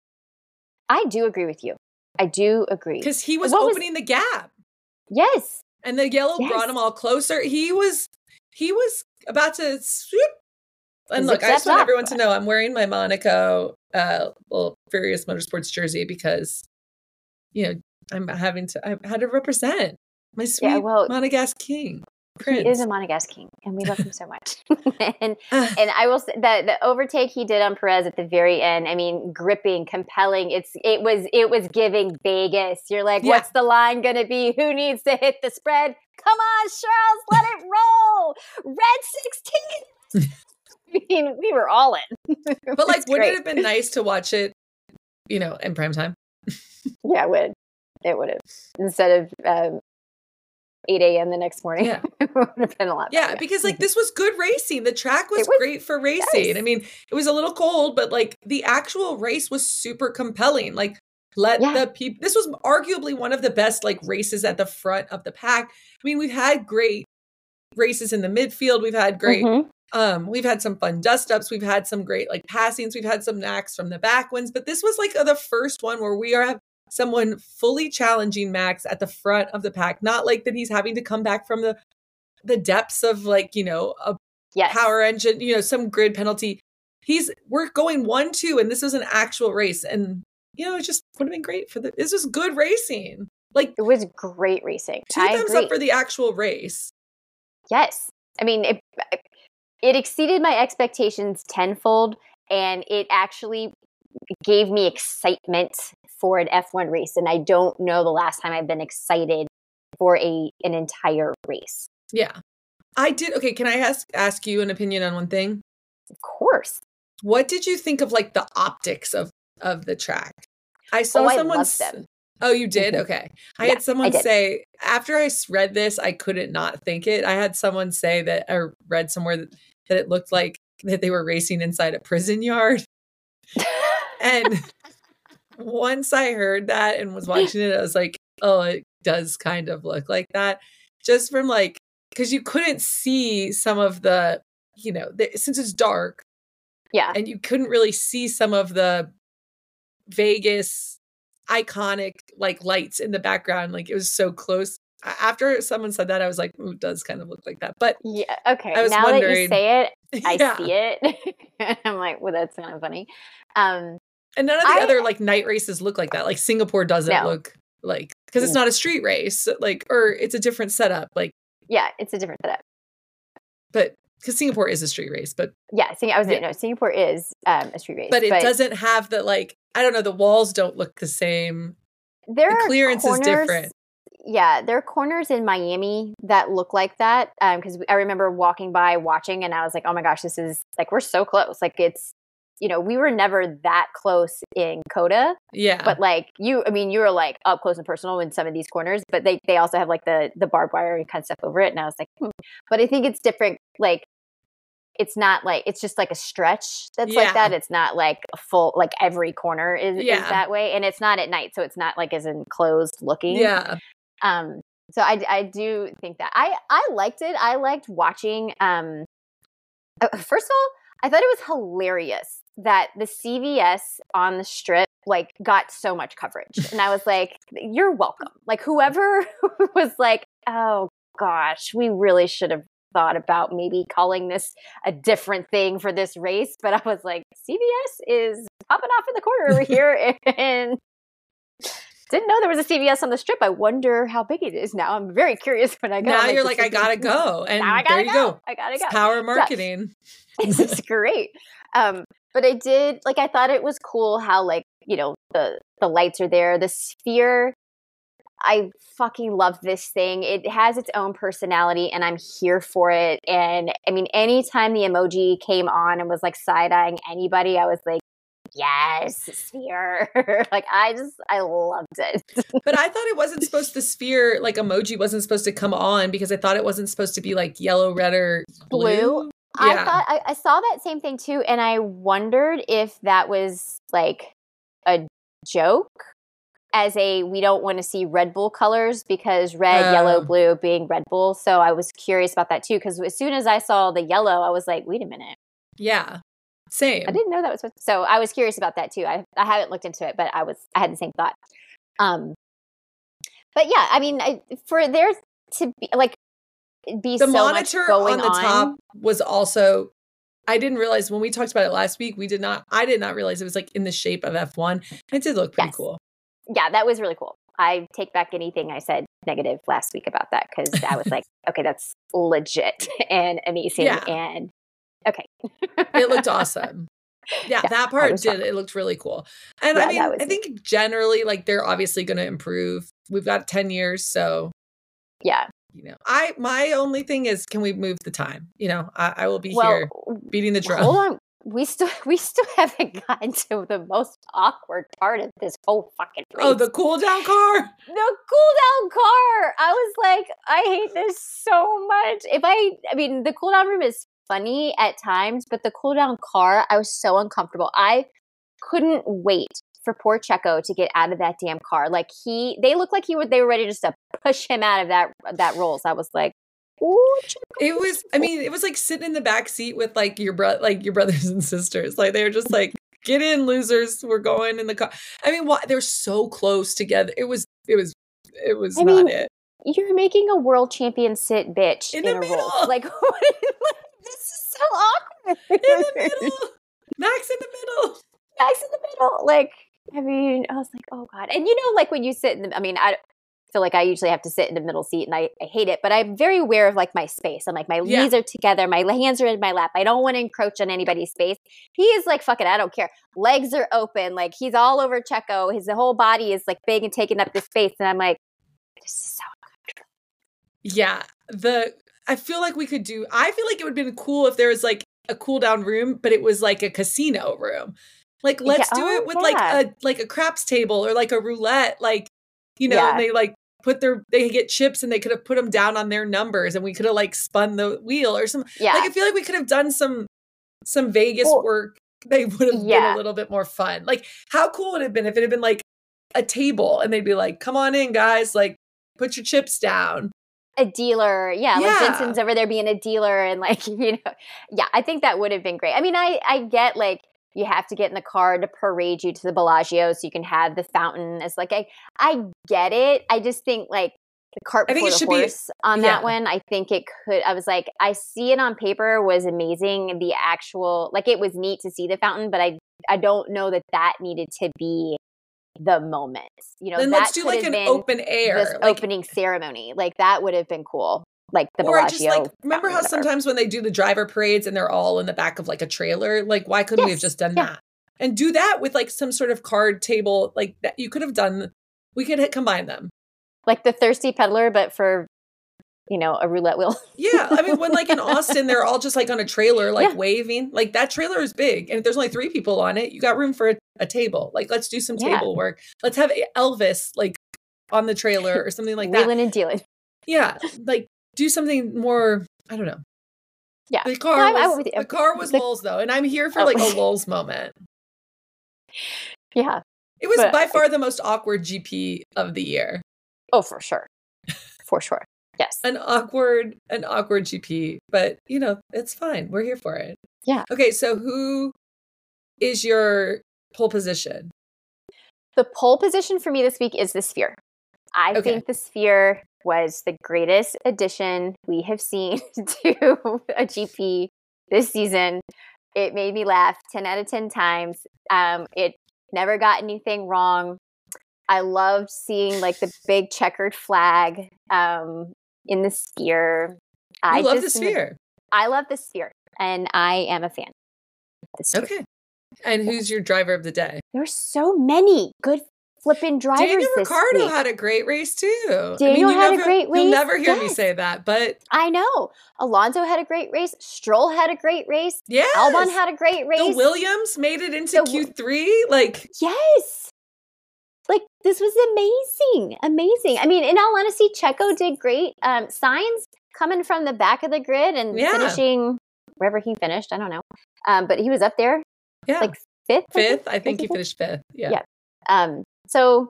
I do agree with you. I do agree. Because he was what opening was, the gap. Yes. And the yellow yes. brought him all closer. He was he was about to swoop. And look, I just want everyone to know I'm wearing my Monaco uh well Furious Motorsports jersey because, you know, I'm having to I had to represent my sweet yeah, well, Monegasque king. Prince. He is a Monegasque king, and we love him so much. and and I will say that the overtake he did on Perez at the very end, I mean, gripping, compelling. It's it was it was giving Vegas. You're like, yeah. What's the line going to be? Who needs to hit the spread? Come on, Charles, let it roll. Red sixteen. I mean, we were all in. But like, wouldn't it have been nice to watch it, you know, in prime time? Yeah, it would. It would have, instead of um, eight a.m. the next morning. Yeah. It would have been a lot better. Yeah, because like this was good racing. The track was, was great for racing. Yes. I mean, it was a little cold, but like the actual race was super compelling. Like, let yeah. the people, this was arguably one of the best like races at the front of the pack. I mean, we've had great races in the midfield. We've had great, mm-hmm. um, we've had some fun dust ups. We've had some great like passings. We've had some knacks from the back ones, but this was like the first one where we are someone fully challenging Max at the front of the pack. Not like that he's having to come back from the the depths of like, you know, a yes. power engine, you know, some grid penalty. He's we're going one, two, and this was an actual race. And, you know, it just would have been great for the this was good racing. Like it was great racing. Two I thumbs agree. up for the actual race. Yes. I mean, it it exceeded my expectations tenfold, and it actually gave me excitement for an F one race. And I don't know the last time I've been excited for a an entire race. Yeah. I did. Okay. Can I ask, ask you an opinion on one thing? Of course. What did you think of like the optics of, of the track? I saw oh, someone. I loved them. Oh, you did? Mm-hmm. Okay. I yeah, had someone say, after I read this, I couldn't not think it. I had someone say that I read somewhere that, that it looked like that they were racing inside a prison yard. And once I heard that and was watching it, I was like, oh, it does kind of look like that. Just from like, because you couldn't see some of the, you know, the, since it's dark. Yeah. And you couldn't really see some of the Vegas iconic like lights in the background. Like it was so close. After someone said that, I was like, ooh, it does kind of look like that. But yeah, okay. I was now wondering, that you say it, I yeah. see it. I'm like, well, that's kind of funny. Um, and none of the I, other like night races look like that. Like Singapore doesn't no. look like, because it's not a street race, like, or it's a different setup. Like, yeah, it's a different setup. But because Singapore is a street race, but yeah, Sing- I was yeah. no, Singapore is um, a street race, but it but doesn't have the like. I don't know. The walls don't look the same. There the are clearance corners, is different. Yeah, there are corners in Miami that look like that. Um, because I remember walking by, watching, and I was like, "Oh my gosh, this is like we're so close. Like it's you know, we were never that close in Coda. Yeah. But like you, I mean, you were like up close and personal in some of these corners, but they, they also have like the, the barbed wire and kind of stuff over it. And I was like, hmm. But I think it's different. Like, it's not like, it's just like a stretch that's Yeah. like that. It's not like a full, like every corner is, Yeah. is that way. And it's not at night. So it's not like as enclosed looking. Yeah. Um, so I, I do think that I, I liked it. I liked watching, um, uh, first of all, I thought it was hilarious that the C V S on the strip like got so much coverage. And I was like, you're welcome. Like whoever was like, oh gosh, we really should have thought about maybe calling this a different thing for this race. But I was like, C V S is popping off in the corner over here and didn't know there was a C V S on the strip. I wonder how big it is now. I'm very curious when I go. Now like, you're like, I gotta go. And now I gotta there you go. go. I gotta It's go. power marketing. Yeah. This is great. Um, but I did, like, I thought it was cool how, like, you know, the, the lights are there. The sphere, I fucking love this thing. It has its own personality and I'm here for it. And I mean, anytime the emoji came on and was like side-eyeing anybody, I was like, yes, sphere. Like I just, I loved it. But I thought it wasn't supposed to sphere, like emoji wasn't supposed to come on because I thought it wasn't supposed to be like yellow, red, or blue. Blue? Yeah. I thought, I, I saw that same thing too. And I wondered if that was like a joke as a, we don't want to see Red Bull colors because red, Oh. yellow, blue being Red Bull. So I was curious about that too. Cause as soon as I saw the yellow, I was like, wait a minute. Yeah. Same. I didn't know that was supposed to, so I was curious about that too. I I haven't looked into it, but I was I had the same thought. Um, but yeah, I mean, I, for there to be like be The so monitor much going on the on, top was also, I didn't realize when we talked about it last week, we did not, I did not realize it was like in the shape of F one. It did look pretty Yes. cool. Yeah, that was really cool. I take back anything I said negative last week about that because I was like, okay, that's legit and amazing Yeah. and okay. It looked awesome. Yeah, Yeah, that I part was did. fun. It looked really cool. And Yeah, I mean, that was I think generally, like, they're obviously going to improve. We've got ten years, so Yeah. you know, I my only thing is, can we move the time? You know, I, I will be Well, here beating the drum. hold on. We still we still haven't gotten to the most awkward part of this whole fucking race. Oh, the cool down car. the cool down car. I was like, I hate this so much. If I, I mean, the cool down room is funny at times, but the cool down car, I was so uncomfortable. I couldn't wait for poor Checo to get out of that damn car. Like he, they looked like he would, they were ready just to push him out of that that Rolls. I was like, ooh, Checo. It was, I mean, it was like sitting in the back seat with like your bro, like your brothers and sisters. Like they were just like, get in, losers. We're going in the car. I mean, what? They're so close together. It was, it was, it was I not mean, it. You're making a world champion sit bitch In in, the a middle. Rolls. Like, this is so awkward. In the middle. Max in the middle. Max in the middle. Like, I mean, I was like, oh God. And you know, like when you sit in the, I mean, I feel like I usually have to sit in the middle seat and I, I hate it, but I'm very aware of like my space. I'm like, my Yeah. knees are together. My hands are in my lap. I don't want to encroach on anybody's space. He is like, fuck it. I don't care. Legs are open. Like he's all over Checo. His whole body is like big and taking up this space. And I'm like, this is so Yeah. The, I feel like we could do, I feel like it would have been cool if there was like a cool down room, but it was like a casino room. Like, let's Yeah. do Oh, it with yeah. like a, like a craps table or like a roulette. Like, you know, Yeah. and they like put their, they get chips and they could have put them down on their numbers and we could have like spun the wheel or something. Yeah. Like, I feel like we could have done some, some Vegas Well, work. They would have been yeah. a little bit more fun. Like, how cool would it have been if it had been like a table and they'd be like, come on in, guys, like put your chips down. A dealer. Yeah, Yeah. like Jensen's over there being a dealer and like, you know, yeah, I think that would have been great. I mean, I, I get like you have to get in the car to parade you to the Bellagio so you can have the fountain. It's like, I, I get it. I just think like the cart I think before it the should be- horse on yeah. that one, I think it could, I was like, I see it on paper was amazing. The actual, like it was neat to see the fountain, but I, I don't know that that needed to be the moment. You know, Then that let's do could like have an been open air. this Like, opening ceremony. Like that would have been cool. Like the or I Bellagio. just like, remember how fountain, whatever. sometimes when they do the driver parades and they're all in the back of like a trailer, like why couldn't we have Yes, just done yeah. that? And do that with like some sort of card table, like that you could have done, we could hit, combine them. Like the Thirsty Peddler, but for you know, a roulette wheel. Yeah. I mean, when like in Austin, they're all just like on a trailer, like Yeah. waving, like that trailer is big. And if there's only three people on it, you got room for a, a table. Like, let's do some Yeah. table work. Let's have Elvis like on the trailer or something like that. Wheeling and dealing. Yeah. Like do something more, I don't know. Yeah. The car No, I- I was, went with you. the car was The- lulz though. And I'm here for Oh. like a lulz moment. Yeah. It was But- by far the most awkward G P of the year. Oh, for sure. For sure. Yes. An awkward, an awkward G P, but you know, it's fine. We're here for it. Yeah. Okay, so who is your pole position? The pole position for me this week is the Sphere. I Okay. think the Sphere was the greatest addition we have seen to a G P this season. It made me laugh ten out of ten times. Um, it never got anything wrong. I loved seeing like the big checkered flag um, in the Sphere. I You love the just- Sphere. I love the Sphere, and I am a fan of the Sphere. Okay. And who's your driver of the day? There's so many good flipping drivers Daniel this Ricciardo week. had a great race too. Daniel you had a never, great You'll race, never hear me yes. say that, but I know. Alonso had a great race. Stroll had a great race. yeah. Albon had a great race. The Williams made it into The- Q three. Like, Yes. Like, this was amazing. Amazing. I mean, in all honesty, Checo did great. Um, Sainz coming from the back of the grid and Yeah. finishing wherever he finished. I don't know. Um, but he was up there, yeah. like fifth. I think? fifth. I think he fifth? finished fifth. Yeah. Yeah. Um, so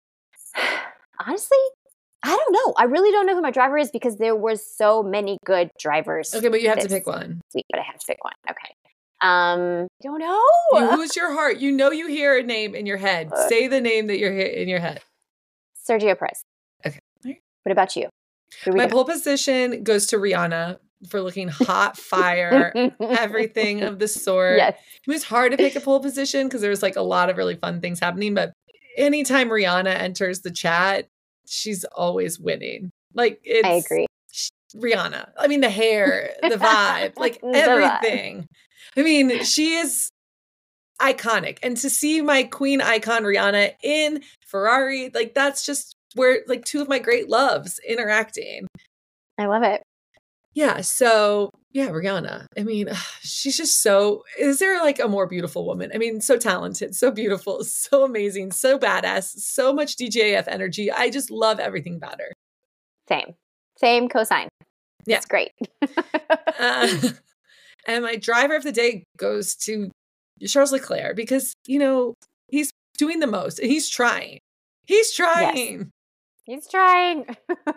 honestly, I don't know. I really don't know who my driver is because there were so many good drivers Okay, but you have to this pick one. week, but I have to pick one. Okay. Um, don't know. You, who's your heart? You know you hear a name in your head. Uh, Say the name that you're he- in your head. Sergio Perez. Okay. All right. What about you? Who do we My got? pole position goes to Rihanna for looking hot fire, everything of the sort. Yes. It was hard to pick a pole position because there was like a lot of really fun things happening. But anytime Rihanna enters the chat, she's always winning. Like it's I agree. sh- Rihanna. I mean, the hair, the vibe, like The vibe. everything. I mean, she is iconic. And to see my queen icon Rihanna in Ferrari, like that's just where like two of my great loves interacting. I love it. Yeah. So yeah, Rihanna. I mean, she's just so, is there like a more beautiful woman? I mean, so talented, so beautiful, so amazing, so badass, so much D J A F energy. I just love everything about her. Same. Same cosign. Yeah. It's great. Uh, and my driver of the day goes to Charles Leclerc because, you know, he's doing the most. He's trying. He's trying. He's trying.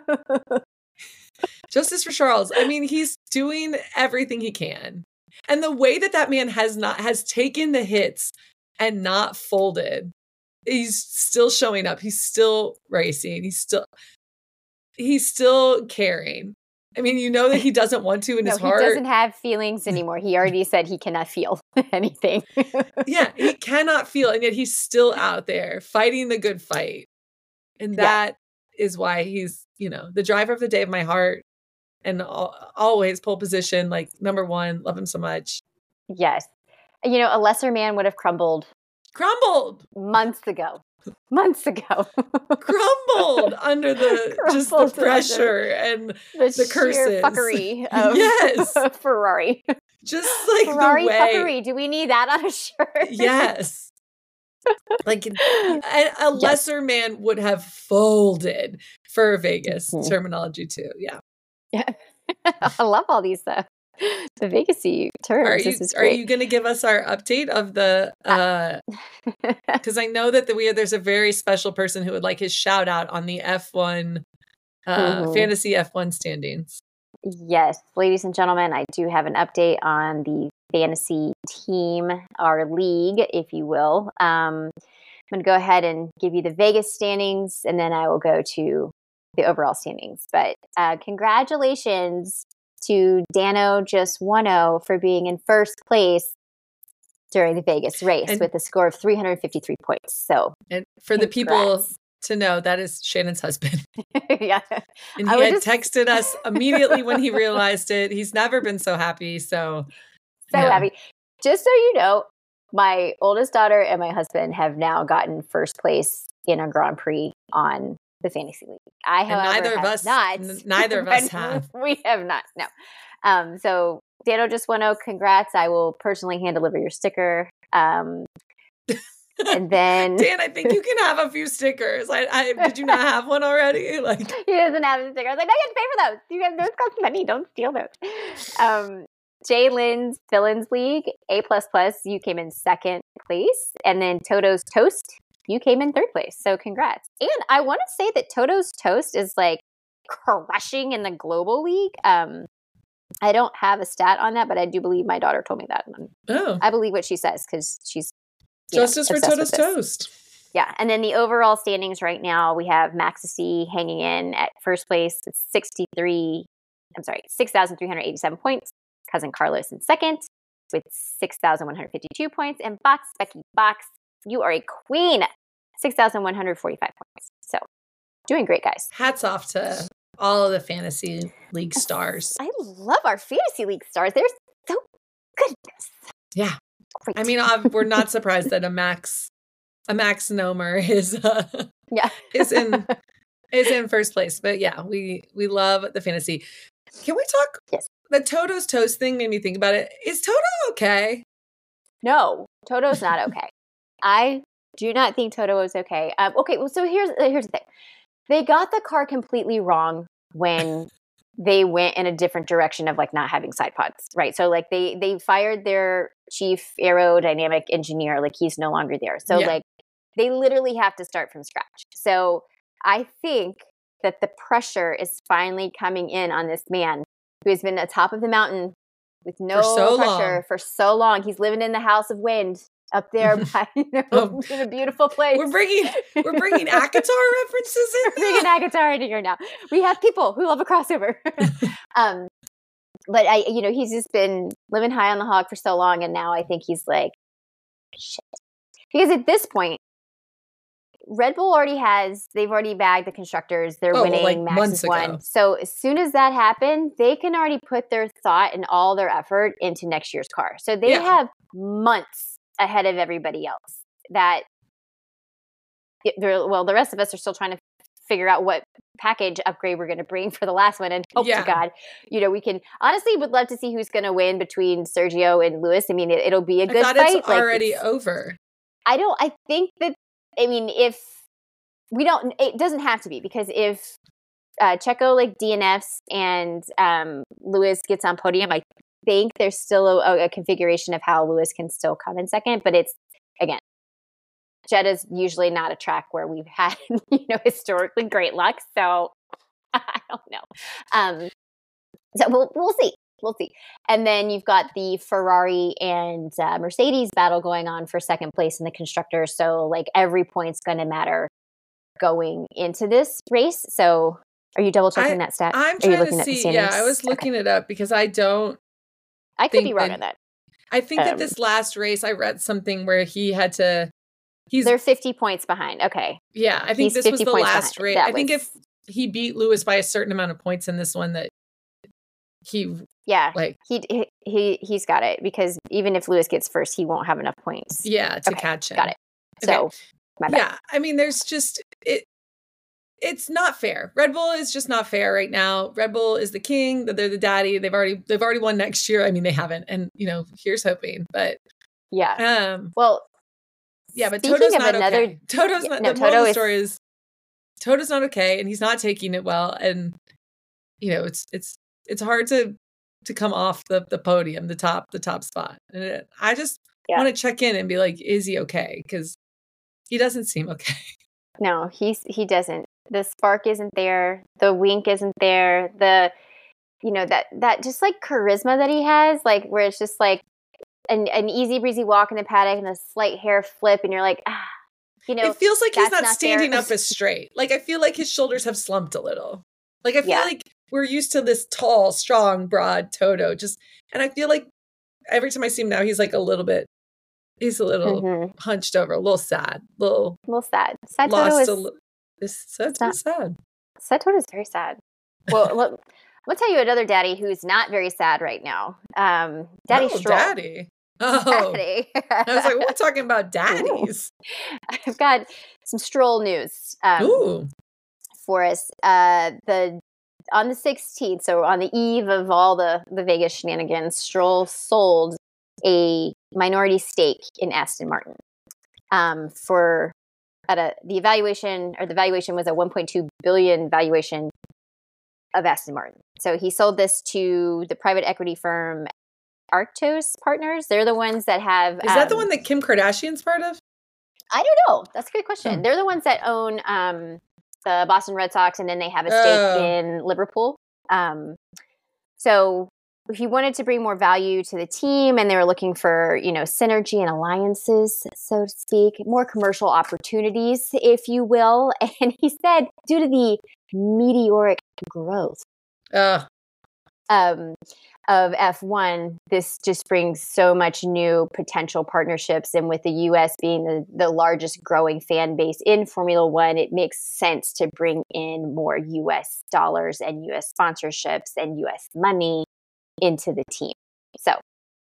Justice for Charles. I mean, he's doing everything he can. And the way that that man has not, has taken the hits and not folded, he's still showing up. He's still racing. He's still, he's still caring. I mean, you know that he doesn't want to in No, his he heart. doesn't have feelings anymore. He already said he cannot feel anything. Yeah, he cannot feel, and yet he's still out there fighting the good fight. And Yeah. that is why he's, you know, the driver of the day of my heart and al- always pole position, like number one, love him so much. Yes. You know, a lesser man would have crumbled Crumbled, months ago. Months ago. crumbled under the just the Crumbled under pressure and the, The sheer curses. fucking fuckery of Yes. Ferrari. just like Ferrari the way. fuckery. Do we need that on a shirt? Yes. Like a, a lesser man would have folded for Vegas Mhm. terminology too. Yeah. I love all these uh, the Vegas-y terms. Are you this is are great. you going to give us our update of the uh because I know that the we there's a very special person who would like his shout out on the F one uh Mhm. fantasy F one standings. Yes, ladies and gentlemen, I do have an update on the fantasy team, our league, if you will. Um, I'm going to go ahead and give you the Vegas standings, and then I will go to the overall standings. But uh, congratulations to Dano Just one oh for being in first place during the Vegas race And- with a score of three hundred fifty-three points. So, And for the people congrats. to know, that is Shannon's husband. yeah. And I he would had just- texted us immediately when he realized it. He's never been so happy. So So yeah. happy. Just so you know, my oldest daughter and my husband have now gotten first place in a Grand Prix on the fantasy league. I, And however, neither of have us, not. n- neither of us have. We have not. No. Um, so Dano just went, oh, congrats. I will personally hand deliver your sticker. Um, and then Dan, I think you can have a few stickers. I, I did you not have one already? Like he doesn't have a sticker. I was like, no, you have to pay for those. You have those cost money. Don't steal those. Um, Jay Lynn's Villains League, A plus plus, you came in second place, and then Toto's Toast, you came in third place. So congrats. And I want to say that Toto's Toast is like crushing in the global league. Um, I don't have a stat on that, but I do believe my daughter told me that. oh, I believe what she says because she's justice know, for obsessed Toto's with this. Toast. Yeah, and then the overall standings right now, we have Maxi hanging in at first place with sixty-three, I'm sorry, six thousand three hundred eighty-seven points. Cousin Carlos in second with six thousand one hundred fifty-two points. And Box, Becky Box, you are a queen, six thousand one hundred forty-five points. So doing great, guys. Hats off to all of the fantasy league stars. I love our fantasy league stars. They're so good. Yeah. Great. I mean, uh, we're not surprised that a Max, a Max Nomer is, uh, yeah. is in, is in first place. But yeah, we, we love the fantasy. Can we talk? Yes. The Toto's Toast thing made me think about it. Is Toto okay? No, Toto's not okay. I do not think Toto is okay. Um, okay, well, so here's here's the thing. They got the car completely wrong when they went in a different direction of like not having side pods, right? So like they they fired their chief aerodynamic engineer, like he's no longer there. So Yeah. like they literally have to start from scratch. So I think that the pressure is finally coming in on this man who has been atop of the mountain with no so pressure long. for so long. He's living in the house of wind up there by, you know, Oh. in a beautiful place. We're bringing, we're bringing ACOTAR references in. We're bringing ACOTAR in here now. We have people who love a crossover. um, but I, you know, he's just been living high on the hog for so long, and now I think he's like, shit. Because at this point, Red Bull already has, they've already bagged the constructors. They're Oh, winning. like Max months is one. ago. So as soon as that happened, they can already put their thought and all their effort into next year's car. So they Yeah. have months ahead of everybody else that, they're, well, the rest of us are still trying to figure out what package upgrade we're going to bring for the last one. And hope Yeah. to God, you know, we can, honestly would love to see who's going to win between Sergio and Lewis. I mean, it, it'll be a I good thought fight. it's Like, already it's- over. I don't, I think that, I mean, if we don't, it doesn't have to be, because if uh, Checo like D N Fs and um, Lewis gets on podium, I think there's still a, a configuration of how Lewis can still come in second. But it's, again, Jeddah's usually not a track where we've had, you know, historically great luck. So I don't know. Um, so we'll, we'll see. We'll see. And then you've got the Ferrari and uh, Mercedes battle going on for second place in the constructors. So like every point's going to matter going into this race. So are you double checking I- that stat? I'm Are you trying looking to at the see. Yeah, I standings? was looking it up because I don't. I could be think wrong that- on that. I think that Um, this last race, I read something where he had to. He's They're fifty points behind. Okay. yeah. I think he's this was fifty the points last behind. race. That I think was- if he beat Lewis by a certain amount of points in this one, that he Yeah. like He, he he he's got it, because even if Lewis gets first, he won't have enough points. yeah to Okay, catch him. got it. Okay. So my bad. Yeah, I mean, there's just it. It's not fair. Red Bull is just not fair right now. Red Bull is the king. They're the daddy. They've already they've already won next year. I mean, they haven't, and you know, here's hoping. But Yeah. um, Well, yeah, but speaking Toto's of not another, okay. Toto's Yeah, not. no, The moral Toto of the is- story is Toto's not okay, and he's not taking it well. And you know, it's it's it's hard to to come off the the podium, the top the top spot. And it, I just Yeah. want to check in and be like, is he okay? Because he doesn't seem okay. no, he's he doesn't. The spark isn't there. The wink isn't there. The, you know, that that just like charisma that he has, like where it's just like an an easy breezy walk in the paddock and a slight hair flip, and you're like, ah, you know, It feels like he's that's not, not standing there. up as straight. Like I feel like his shoulders have slumped a little. Like I feel Yeah. like we're used to this tall, strong, broad Toto. Just and I feel like every time I see him now, he's like a little bit. He's a little mhm. hunched over, a little sad, little a little sad. Sad Toto lost is a little. It's that's not- sad. sad Toto is very sad. Well, let, I'll tell you another daddy who's not very sad right now. Um, Daddy oh, Stroll. daddy. Oh, Daddy. I was like, we're talking about daddies. I've got some Stroll news. Um, Ooh, for us. Uh, the on the sixteenth, so on the eve of all the the Vegas shenanigans, Stroll sold a minority stake in Aston Martin um, for at a the evaluation or the valuation was a one point two billion valuation of Aston Martin. So he sold this to the private equity firm Arctos Partners. They're the ones that have. Is that um, the one that Kim Kardashian's part of? I don't know. That's a good question. Oh. They're the ones that own um, the Boston Red Sox, and then they have a stake Oh. in Liverpool. Um, so he wanted to bring more value to the team, and they were looking for, you know, synergy and alliances, so to speak, more commercial opportunities, if you will. And he said, due to the meteoric growth Uh, um, of F one, this just brings so much new potential partnerships. And with the U S being the, the largest growing fan base in Formula One, it makes sense to bring in more U S dollars and U S sponsorships and U S money into the team. So,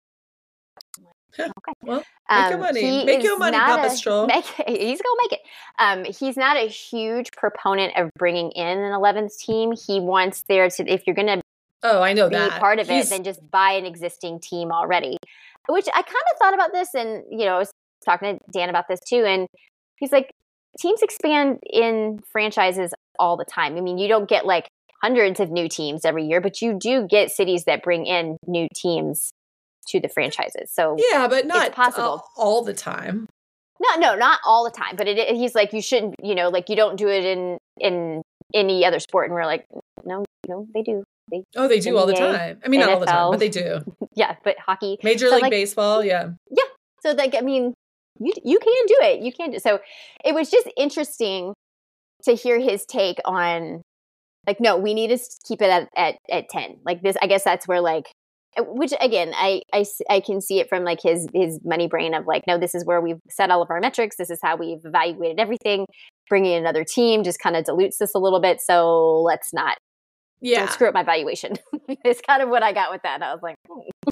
okay. Well, make your Um, money. he Make is your money, not Papa a- Stroll. make- he's going to make it. Um, he's not a huge proponent of bringing in an eleventh team. He wants there to, if you're going to Oh, I know be that. part of He's- it, then just buy an existing team already. Which I kind of thought about this, and you know, I was talking to Dan about this too, and he's like, teams expand in franchises all the time. I mean, you don't get like hundreds of new teams every year, but you do get cities that bring in new teams to the franchises. So yeah, but not possible. all, all the time. no, no, not all the time, but it, it, he's like, you shouldn't, you know, like you don't do it in in any other sport, and we're like, no, no, they do. They, Oh, they do all the N B A, time. I mean, not all the time, N F L. but they do. yeah, but hockey, Major So, League like, Baseball, yeah. So like, I mean, you you can do it. You can do so. It was just interesting to hear his take on like, no, we need to keep it at, at, at ten. Like this, I guess that's where like, which again, I, I, I can see it from like his, his money brain of like, no, this is where we've set all of our metrics. This is how we've evaluated everything. Bringing in another team just kind of dilutes this a little bit. So let's not Yeah. don't screw up my valuation. It's kind of what I got with that. I was like, hmm.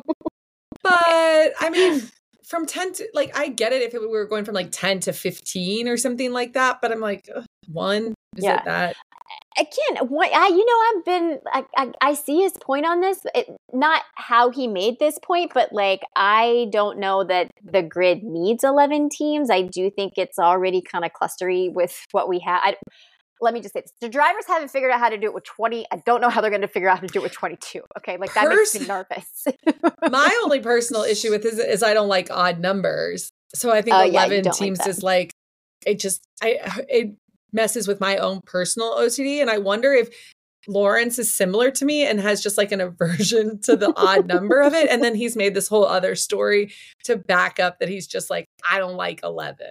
But I mean, from ten to like, I get it if it, we were going from like ten to fifteen or something like that. But I'm like, ugh, one is Yeah. it that? Again, what I, you know, I've been, I, I, I see his point on this, it, not how he made this point, but like, I don't know that the grid needs eleven teams. I do think it's already kind of clustery with what we have. I, let me just say this. The drivers haven't figured out how to do it with twenty. I don't know how they're going to figure out how to do it with twenty-two. Okay. Like that makes me Pers- nervous. My only personal issue with this is I don't like odd numbers. So I think Oh, yeah, you eleven don't like teams that. is like, it just, I, it messes with my own personal O C D. And I wonder if Lawrence is similar to me and has just like an aversion to the odd number of it. And then he's made this whole other story to back up that he's just like, I don't like eleven.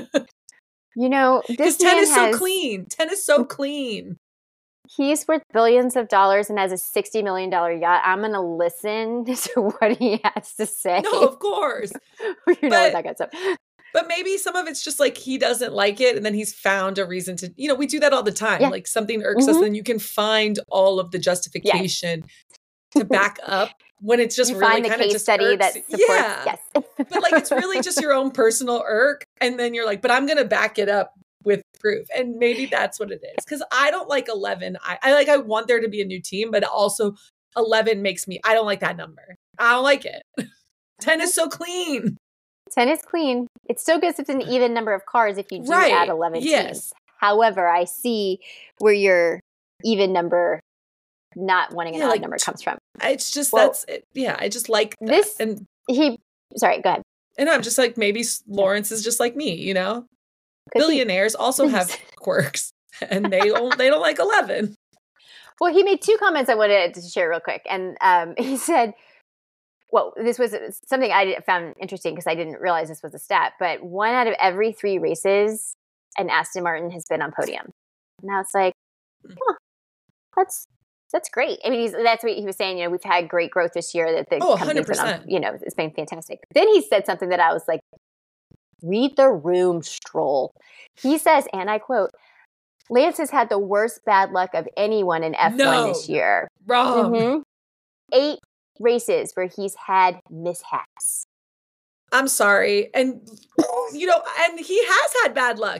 You know, Because this ten man is so has, clean. ten is so clean. he's worth billions of dollars and has a sixty million dollars yacht. I'm going to listen to what he has to say. No, of course. you know but- what that gets up. But maybe some of it's just like he doesn't like it. And then he's found a reason to, you know, we do that all the time. Yeah. Like something irks us, Mhm. and then you can find all of the justification to back up when it's just You really find the kind of case just study irks. that supports, Yeah. yes. But like it's really just your own personal irk. And then you're like, but I'm going to back it up with proof. And maybe that's what it is. Because I don't like eleven. I, I like, I want there to be a new team, but also eleven makes me, I don't like that number. I don't like it. ten is so clean. ten is clean. It still gives it an even number of cars if you do Right. add eleven Yes. teams. However, I see where your even number, not wanting an Yeah, odd like number, t- comes from. It's just, Well, that's it. Yeah. I just like that. this- And He, sorry, go ahead. And I'm just like, maybe S- Lawrence is just like me, you know? Could be. Billionaires also have quirks, and they don't, they don't like eleven. Well, he made two comments I wanted to share real quick. And um, he said, well, this was something I found interesting because I didn't realize this was a stat, but one out of every three races, an Aston Martin has been on podium. Now it's like, huh, that's that's great. I mean, he's, that's what he was saying. You know, we've had great growth this year. That the Oh, company's been on, one hundred percent. you know, it's been fantastic. Then he said something that I was like, read the room, Stroll. He says, and I quote, Lance has had the worst bad luck of anyone in F one No. this year. Wrong. Mhm. Eight races where he's had mishaps. I'm sorry. And, you know, and he has had bad luck.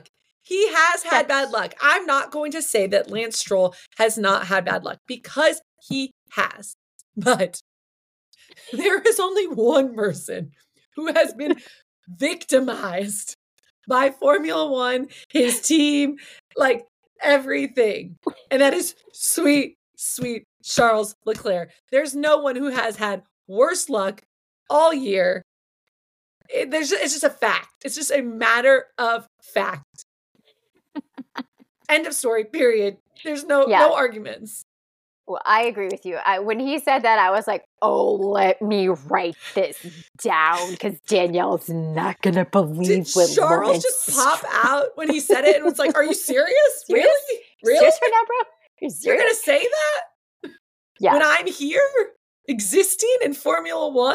He has had bad luck. I'm not going to say that Lance Stroll has not had bad luck because he has. But there is only one person who has been victimized by Formula One, his team, like everything. And that is sweet, sweet Charles Leclerc. There's no one who has had worse luck all year. It, there's, it's just a fact. It's just a matter of fact. End of story, period. There's no yeah. no arguments. Well, I agree with you. I, when he said that, I was like, oh, let me write this down because Danielle's not going to believe Did what Charles Lawrence just pop out when he said it and was like, are you serious? serious? Really? Really? Serious right now, bro? You're, You're going to say that? Yeah. When I'm here existing in Formula One?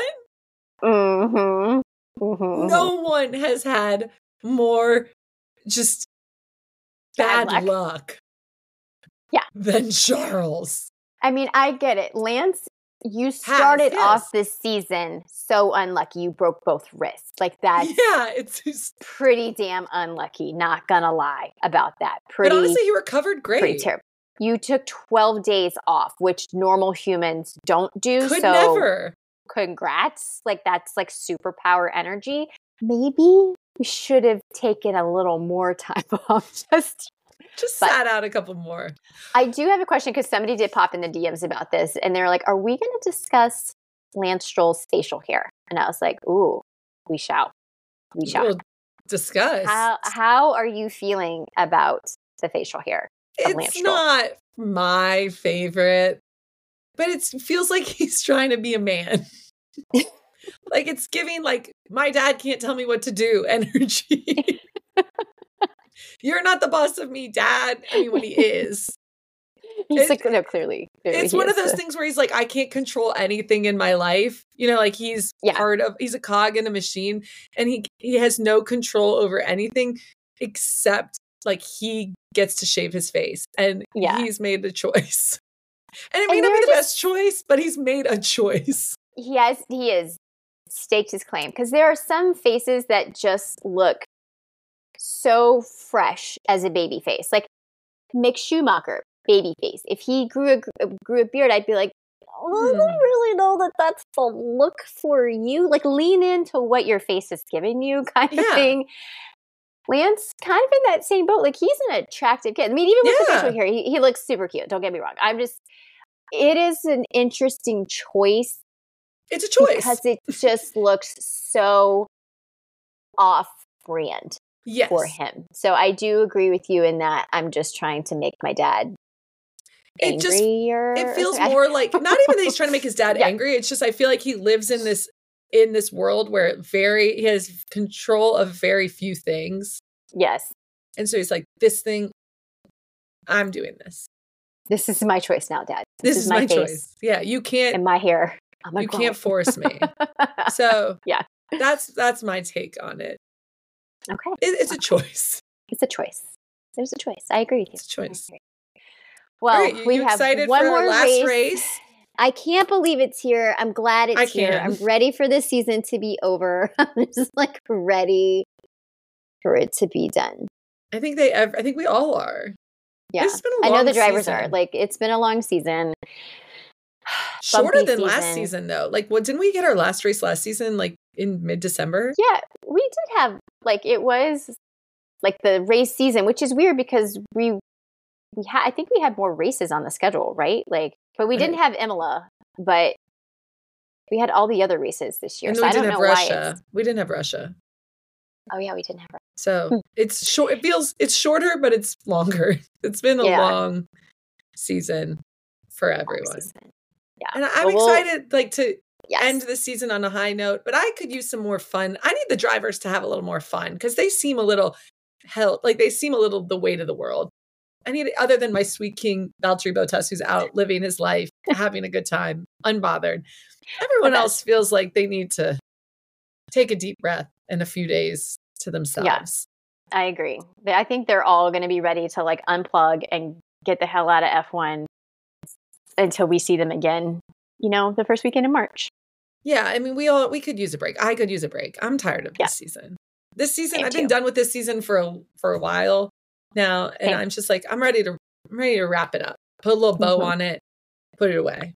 Mm-hmm. mm-hmm. No one has had more just bad, bad luck. luck yeah. than Charles. I mean, I get it. Lance, you started Has, yes. off this season so unlucky. You broke both wrists. Like that's yeah, it's just pretty damn unlucky. Not gonna lie about that. Pretty, but honestly, he recovered great. Pretty terrible. You took twelve days off, which normal humans don't do. Could so never. Congrats. Like that's like superpower energy. Maybe we should have taken a little more time off. Just Just but sat out a couple more. I do have a question because somebody did pop in the D Ms about this and they're like, are we going to discuss Lance Stroll's facial hair? And I was like, ooh, we shall. We shall. We'll discuss. How, how are you feeling about the facial hair of it's Lance Stroll? Not my favorite, but it feels like he's trying to be a man. Like it's giving like, my dad can't tell me what to do energy. You're not the boss of me, Dad. I mean, when he is. He's it, like, no, clearly. clearly it's one of those to... things where he's like, I can't control anything in my life. You know, like he's yeah. part of, he's a cog in a machine and he, he has no control over anything except like he gets to shave his face and yeah. he's made the choice. And it may and not be the just... best choice, but he's made a choice. He has, he has staked his claim because there are some faces that just look so fresh as a baby face. Like Mick Schumacher, baby face. If he grew a grew a beard, I'd be like, oh, I don't really know that that's the look for you. Like lean into what your face is giving you kind of yeah. thing. Lance kind of in that same boat. Like he's an attractive kid. I mean, even with yeah. the facial hair, he, he looks super cute. Don't get me wrong. I'm just, it is an interesting choice. It's a choice. Because it just looks so off brand. Yes. For him. So I do agree with you in that I'm just trying to make my dad it just angrier. It feels more like not even that he's trying to make his dad yeah. angry. It's just I feel like he lives in this in this world where it very he has control of very few things. Yes. And so he's like, this thing, I'm doing this. This is my choice now, Dad. This, this is, is my, my face choice. Yeah. You can't and my hair. I'm you can't force me. So yeah. That's that's my take on it. Okay. It, it's a choice. It's a choice. There's a choice. I agree with you. It's a choice. Well, right, you, we you have excited one for more our last race. race. I can't believe it's here. I'm glad it's I here. can. I'm ready for this season to be over. I'm just like ready for it to be done. I think they. I think we all are. Yeah, it's been a long I know the drivers season. are. Like it's been a long season. Shorter than season. last season, though. Like, what didn't we get our last race last season? Like in mid-December? Yeah, we did have. Like it was. Like the race season, which is weird because we we had I think we had more races on the schedule, right? Like, but we didn't have Imola, but we had all the other races this year. And so we I didn't don't have know Russia. why. It's... We didn't have Russia. Oh yeah, we didn't have Russia. So it's short. It feels it's shorter, but it's longer. It's been a yeah. long season for everyone. Season. Yeah, and I'm well, excited, like to. Yes. End the season on a high note, but I could use some more fun. I need the drivers to have a little more fun because they seem a little hell, like they seem a little the weight of the world. I need, other than my sweet king Valtteri Bottas, who's out living his life, having a good time, unbothered. Everyone else feels like they need to take a deep breath and a few days to themselves. Yes, yeah, I agree. I think they're all going to be ready to like unplug and get the hell out of F one until we see them again. You know, the first weekend in March. Yeah, I mean, we all we could use a break. I could use a break. I'm tired of yeah. this season. This season, Me I've too. been done with this season for a for a while. now, and Okay. I'm just like, I'm ready to, I'm ready to wrap it up. Put a little bow Mhm. on it, put it away.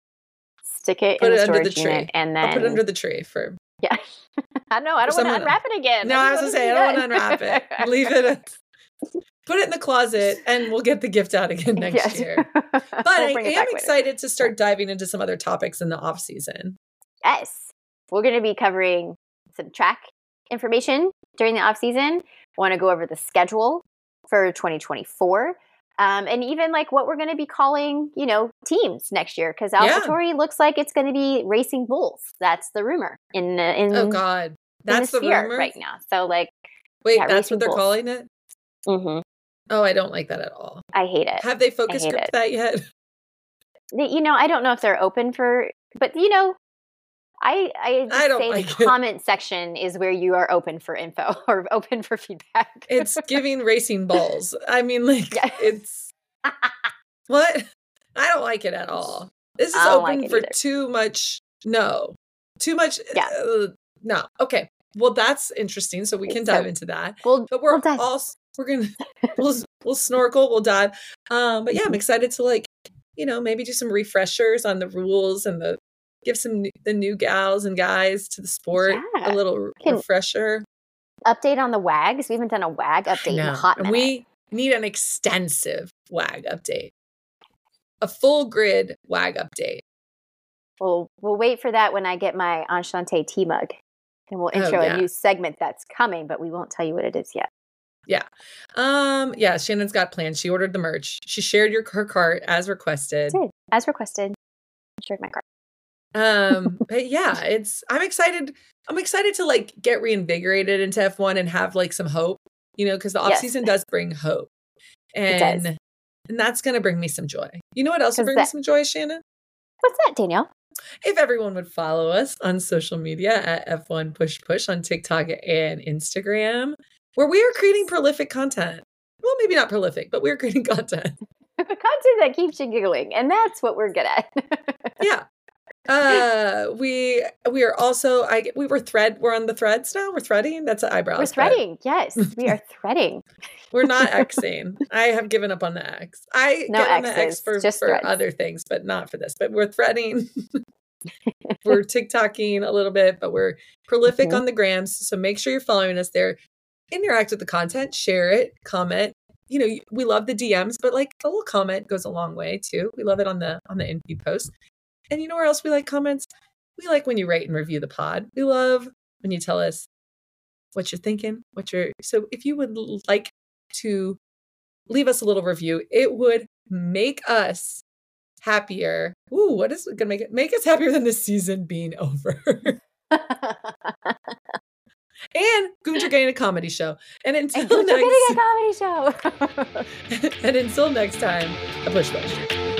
Stick it Put in it the under the storage unit, tree. and I'll put it then under the tree for, yeah. I know. I for don't want to someone. unwrap it again. No, I was gonna say, I don't want to unwrap it. Leave it. Put it in the closet, and we'll get the gift out again next Yes. year. But We'll I bring it am back later. excited to start diving into some other topics in the off season. Yes. We're going to be covering some track information during the off season. Want to go over the schedule for twenty twenty-four. Um, and even like what we're going to be calling, you know, teams next year, because AlphaTauri yeah. looks like it's going to be racing bulls. That's the rumor in the in oh god, that's the, the sphere rumor right now. So like, wait, yeah, that's what they're bulls. calling it. Mm-hmm. Oh, I don't like that at all. I hate it. Have they focus grouped that yet? You know, I don't know if they're open for, but you know, I I, just I don't say like the it. comment section is where you are open for info or open for feedback. It's giving racing balls. I mean, like yeah. it's what? I don't like it at all. This is I don't open like it for either. too much. No, too much. Yeah. Uh, no. Okay. Well, that's interesting. So we can dive so, into that. We'll, but we're we'll dive. all we're gonna we'll we'll snorkel. We'll dive. Um. But yeah, I'm excited to like you know maybe do some refreshers on the rules and the give some new, the new gals and guys to the sport yeah. a little Can refresher. Update on the W A Gs. We haven't done a W A G update in a hot minute. We need an extensive W A G update. A full grid W A G update. We'll, we'll wait for that when I get my Enchante tea mug. And we'll intro oh, yeah. a new segment that's coming, but we won't tell you what it is yet. Yeah. Um, yeah, Shannon's got plans. She ordered the merch. She shared your her cart as requested. I did. As requested. I shared my cart. um, but yeah, it's I'm excited. I'm excited to like get reinvigorated into F one and have like some hope, you know, because the off yes. season does bring hope. And it does. and that's gonna bring me some joy. You know what else will bring that, me some joy, Shannon? What's that, Danielle? If everyone would follow us on social media at F one Push Push on TikTok and Instagram, where we are creating prolific content. Well, maybe not prolific, but we're creating content. Content that keeps you giggling, and that's what we're good at. yeah. Uh, we we are also I we were thread we're on the threads now. We're threading. That's an eyebrows. We're threading. But... Yes, we are threading. We're not Xing. I have given up on the X. I no get on X's, the X for, just for other things, but not for this. But we're threading. We're TikToking a little bit, but we're prolific mm-hmm. on the grams. So make sure you're following us there. Interact with the content, share it, comment. You know, we love the D Ms, but like a little comment goes a long way too. We love it on the on the in-feed post. And you know where else we like comments? We like when you rate and review the pod. We love when you tell us what you're thinking, what you're so if you would like to leave us a little review, it would make us happier. Ooh, what is it gonna make it make us happier than this season being over? And Gunter getting a comedy show. And until and Gunter next getting a comedy show. And until next time, a push push.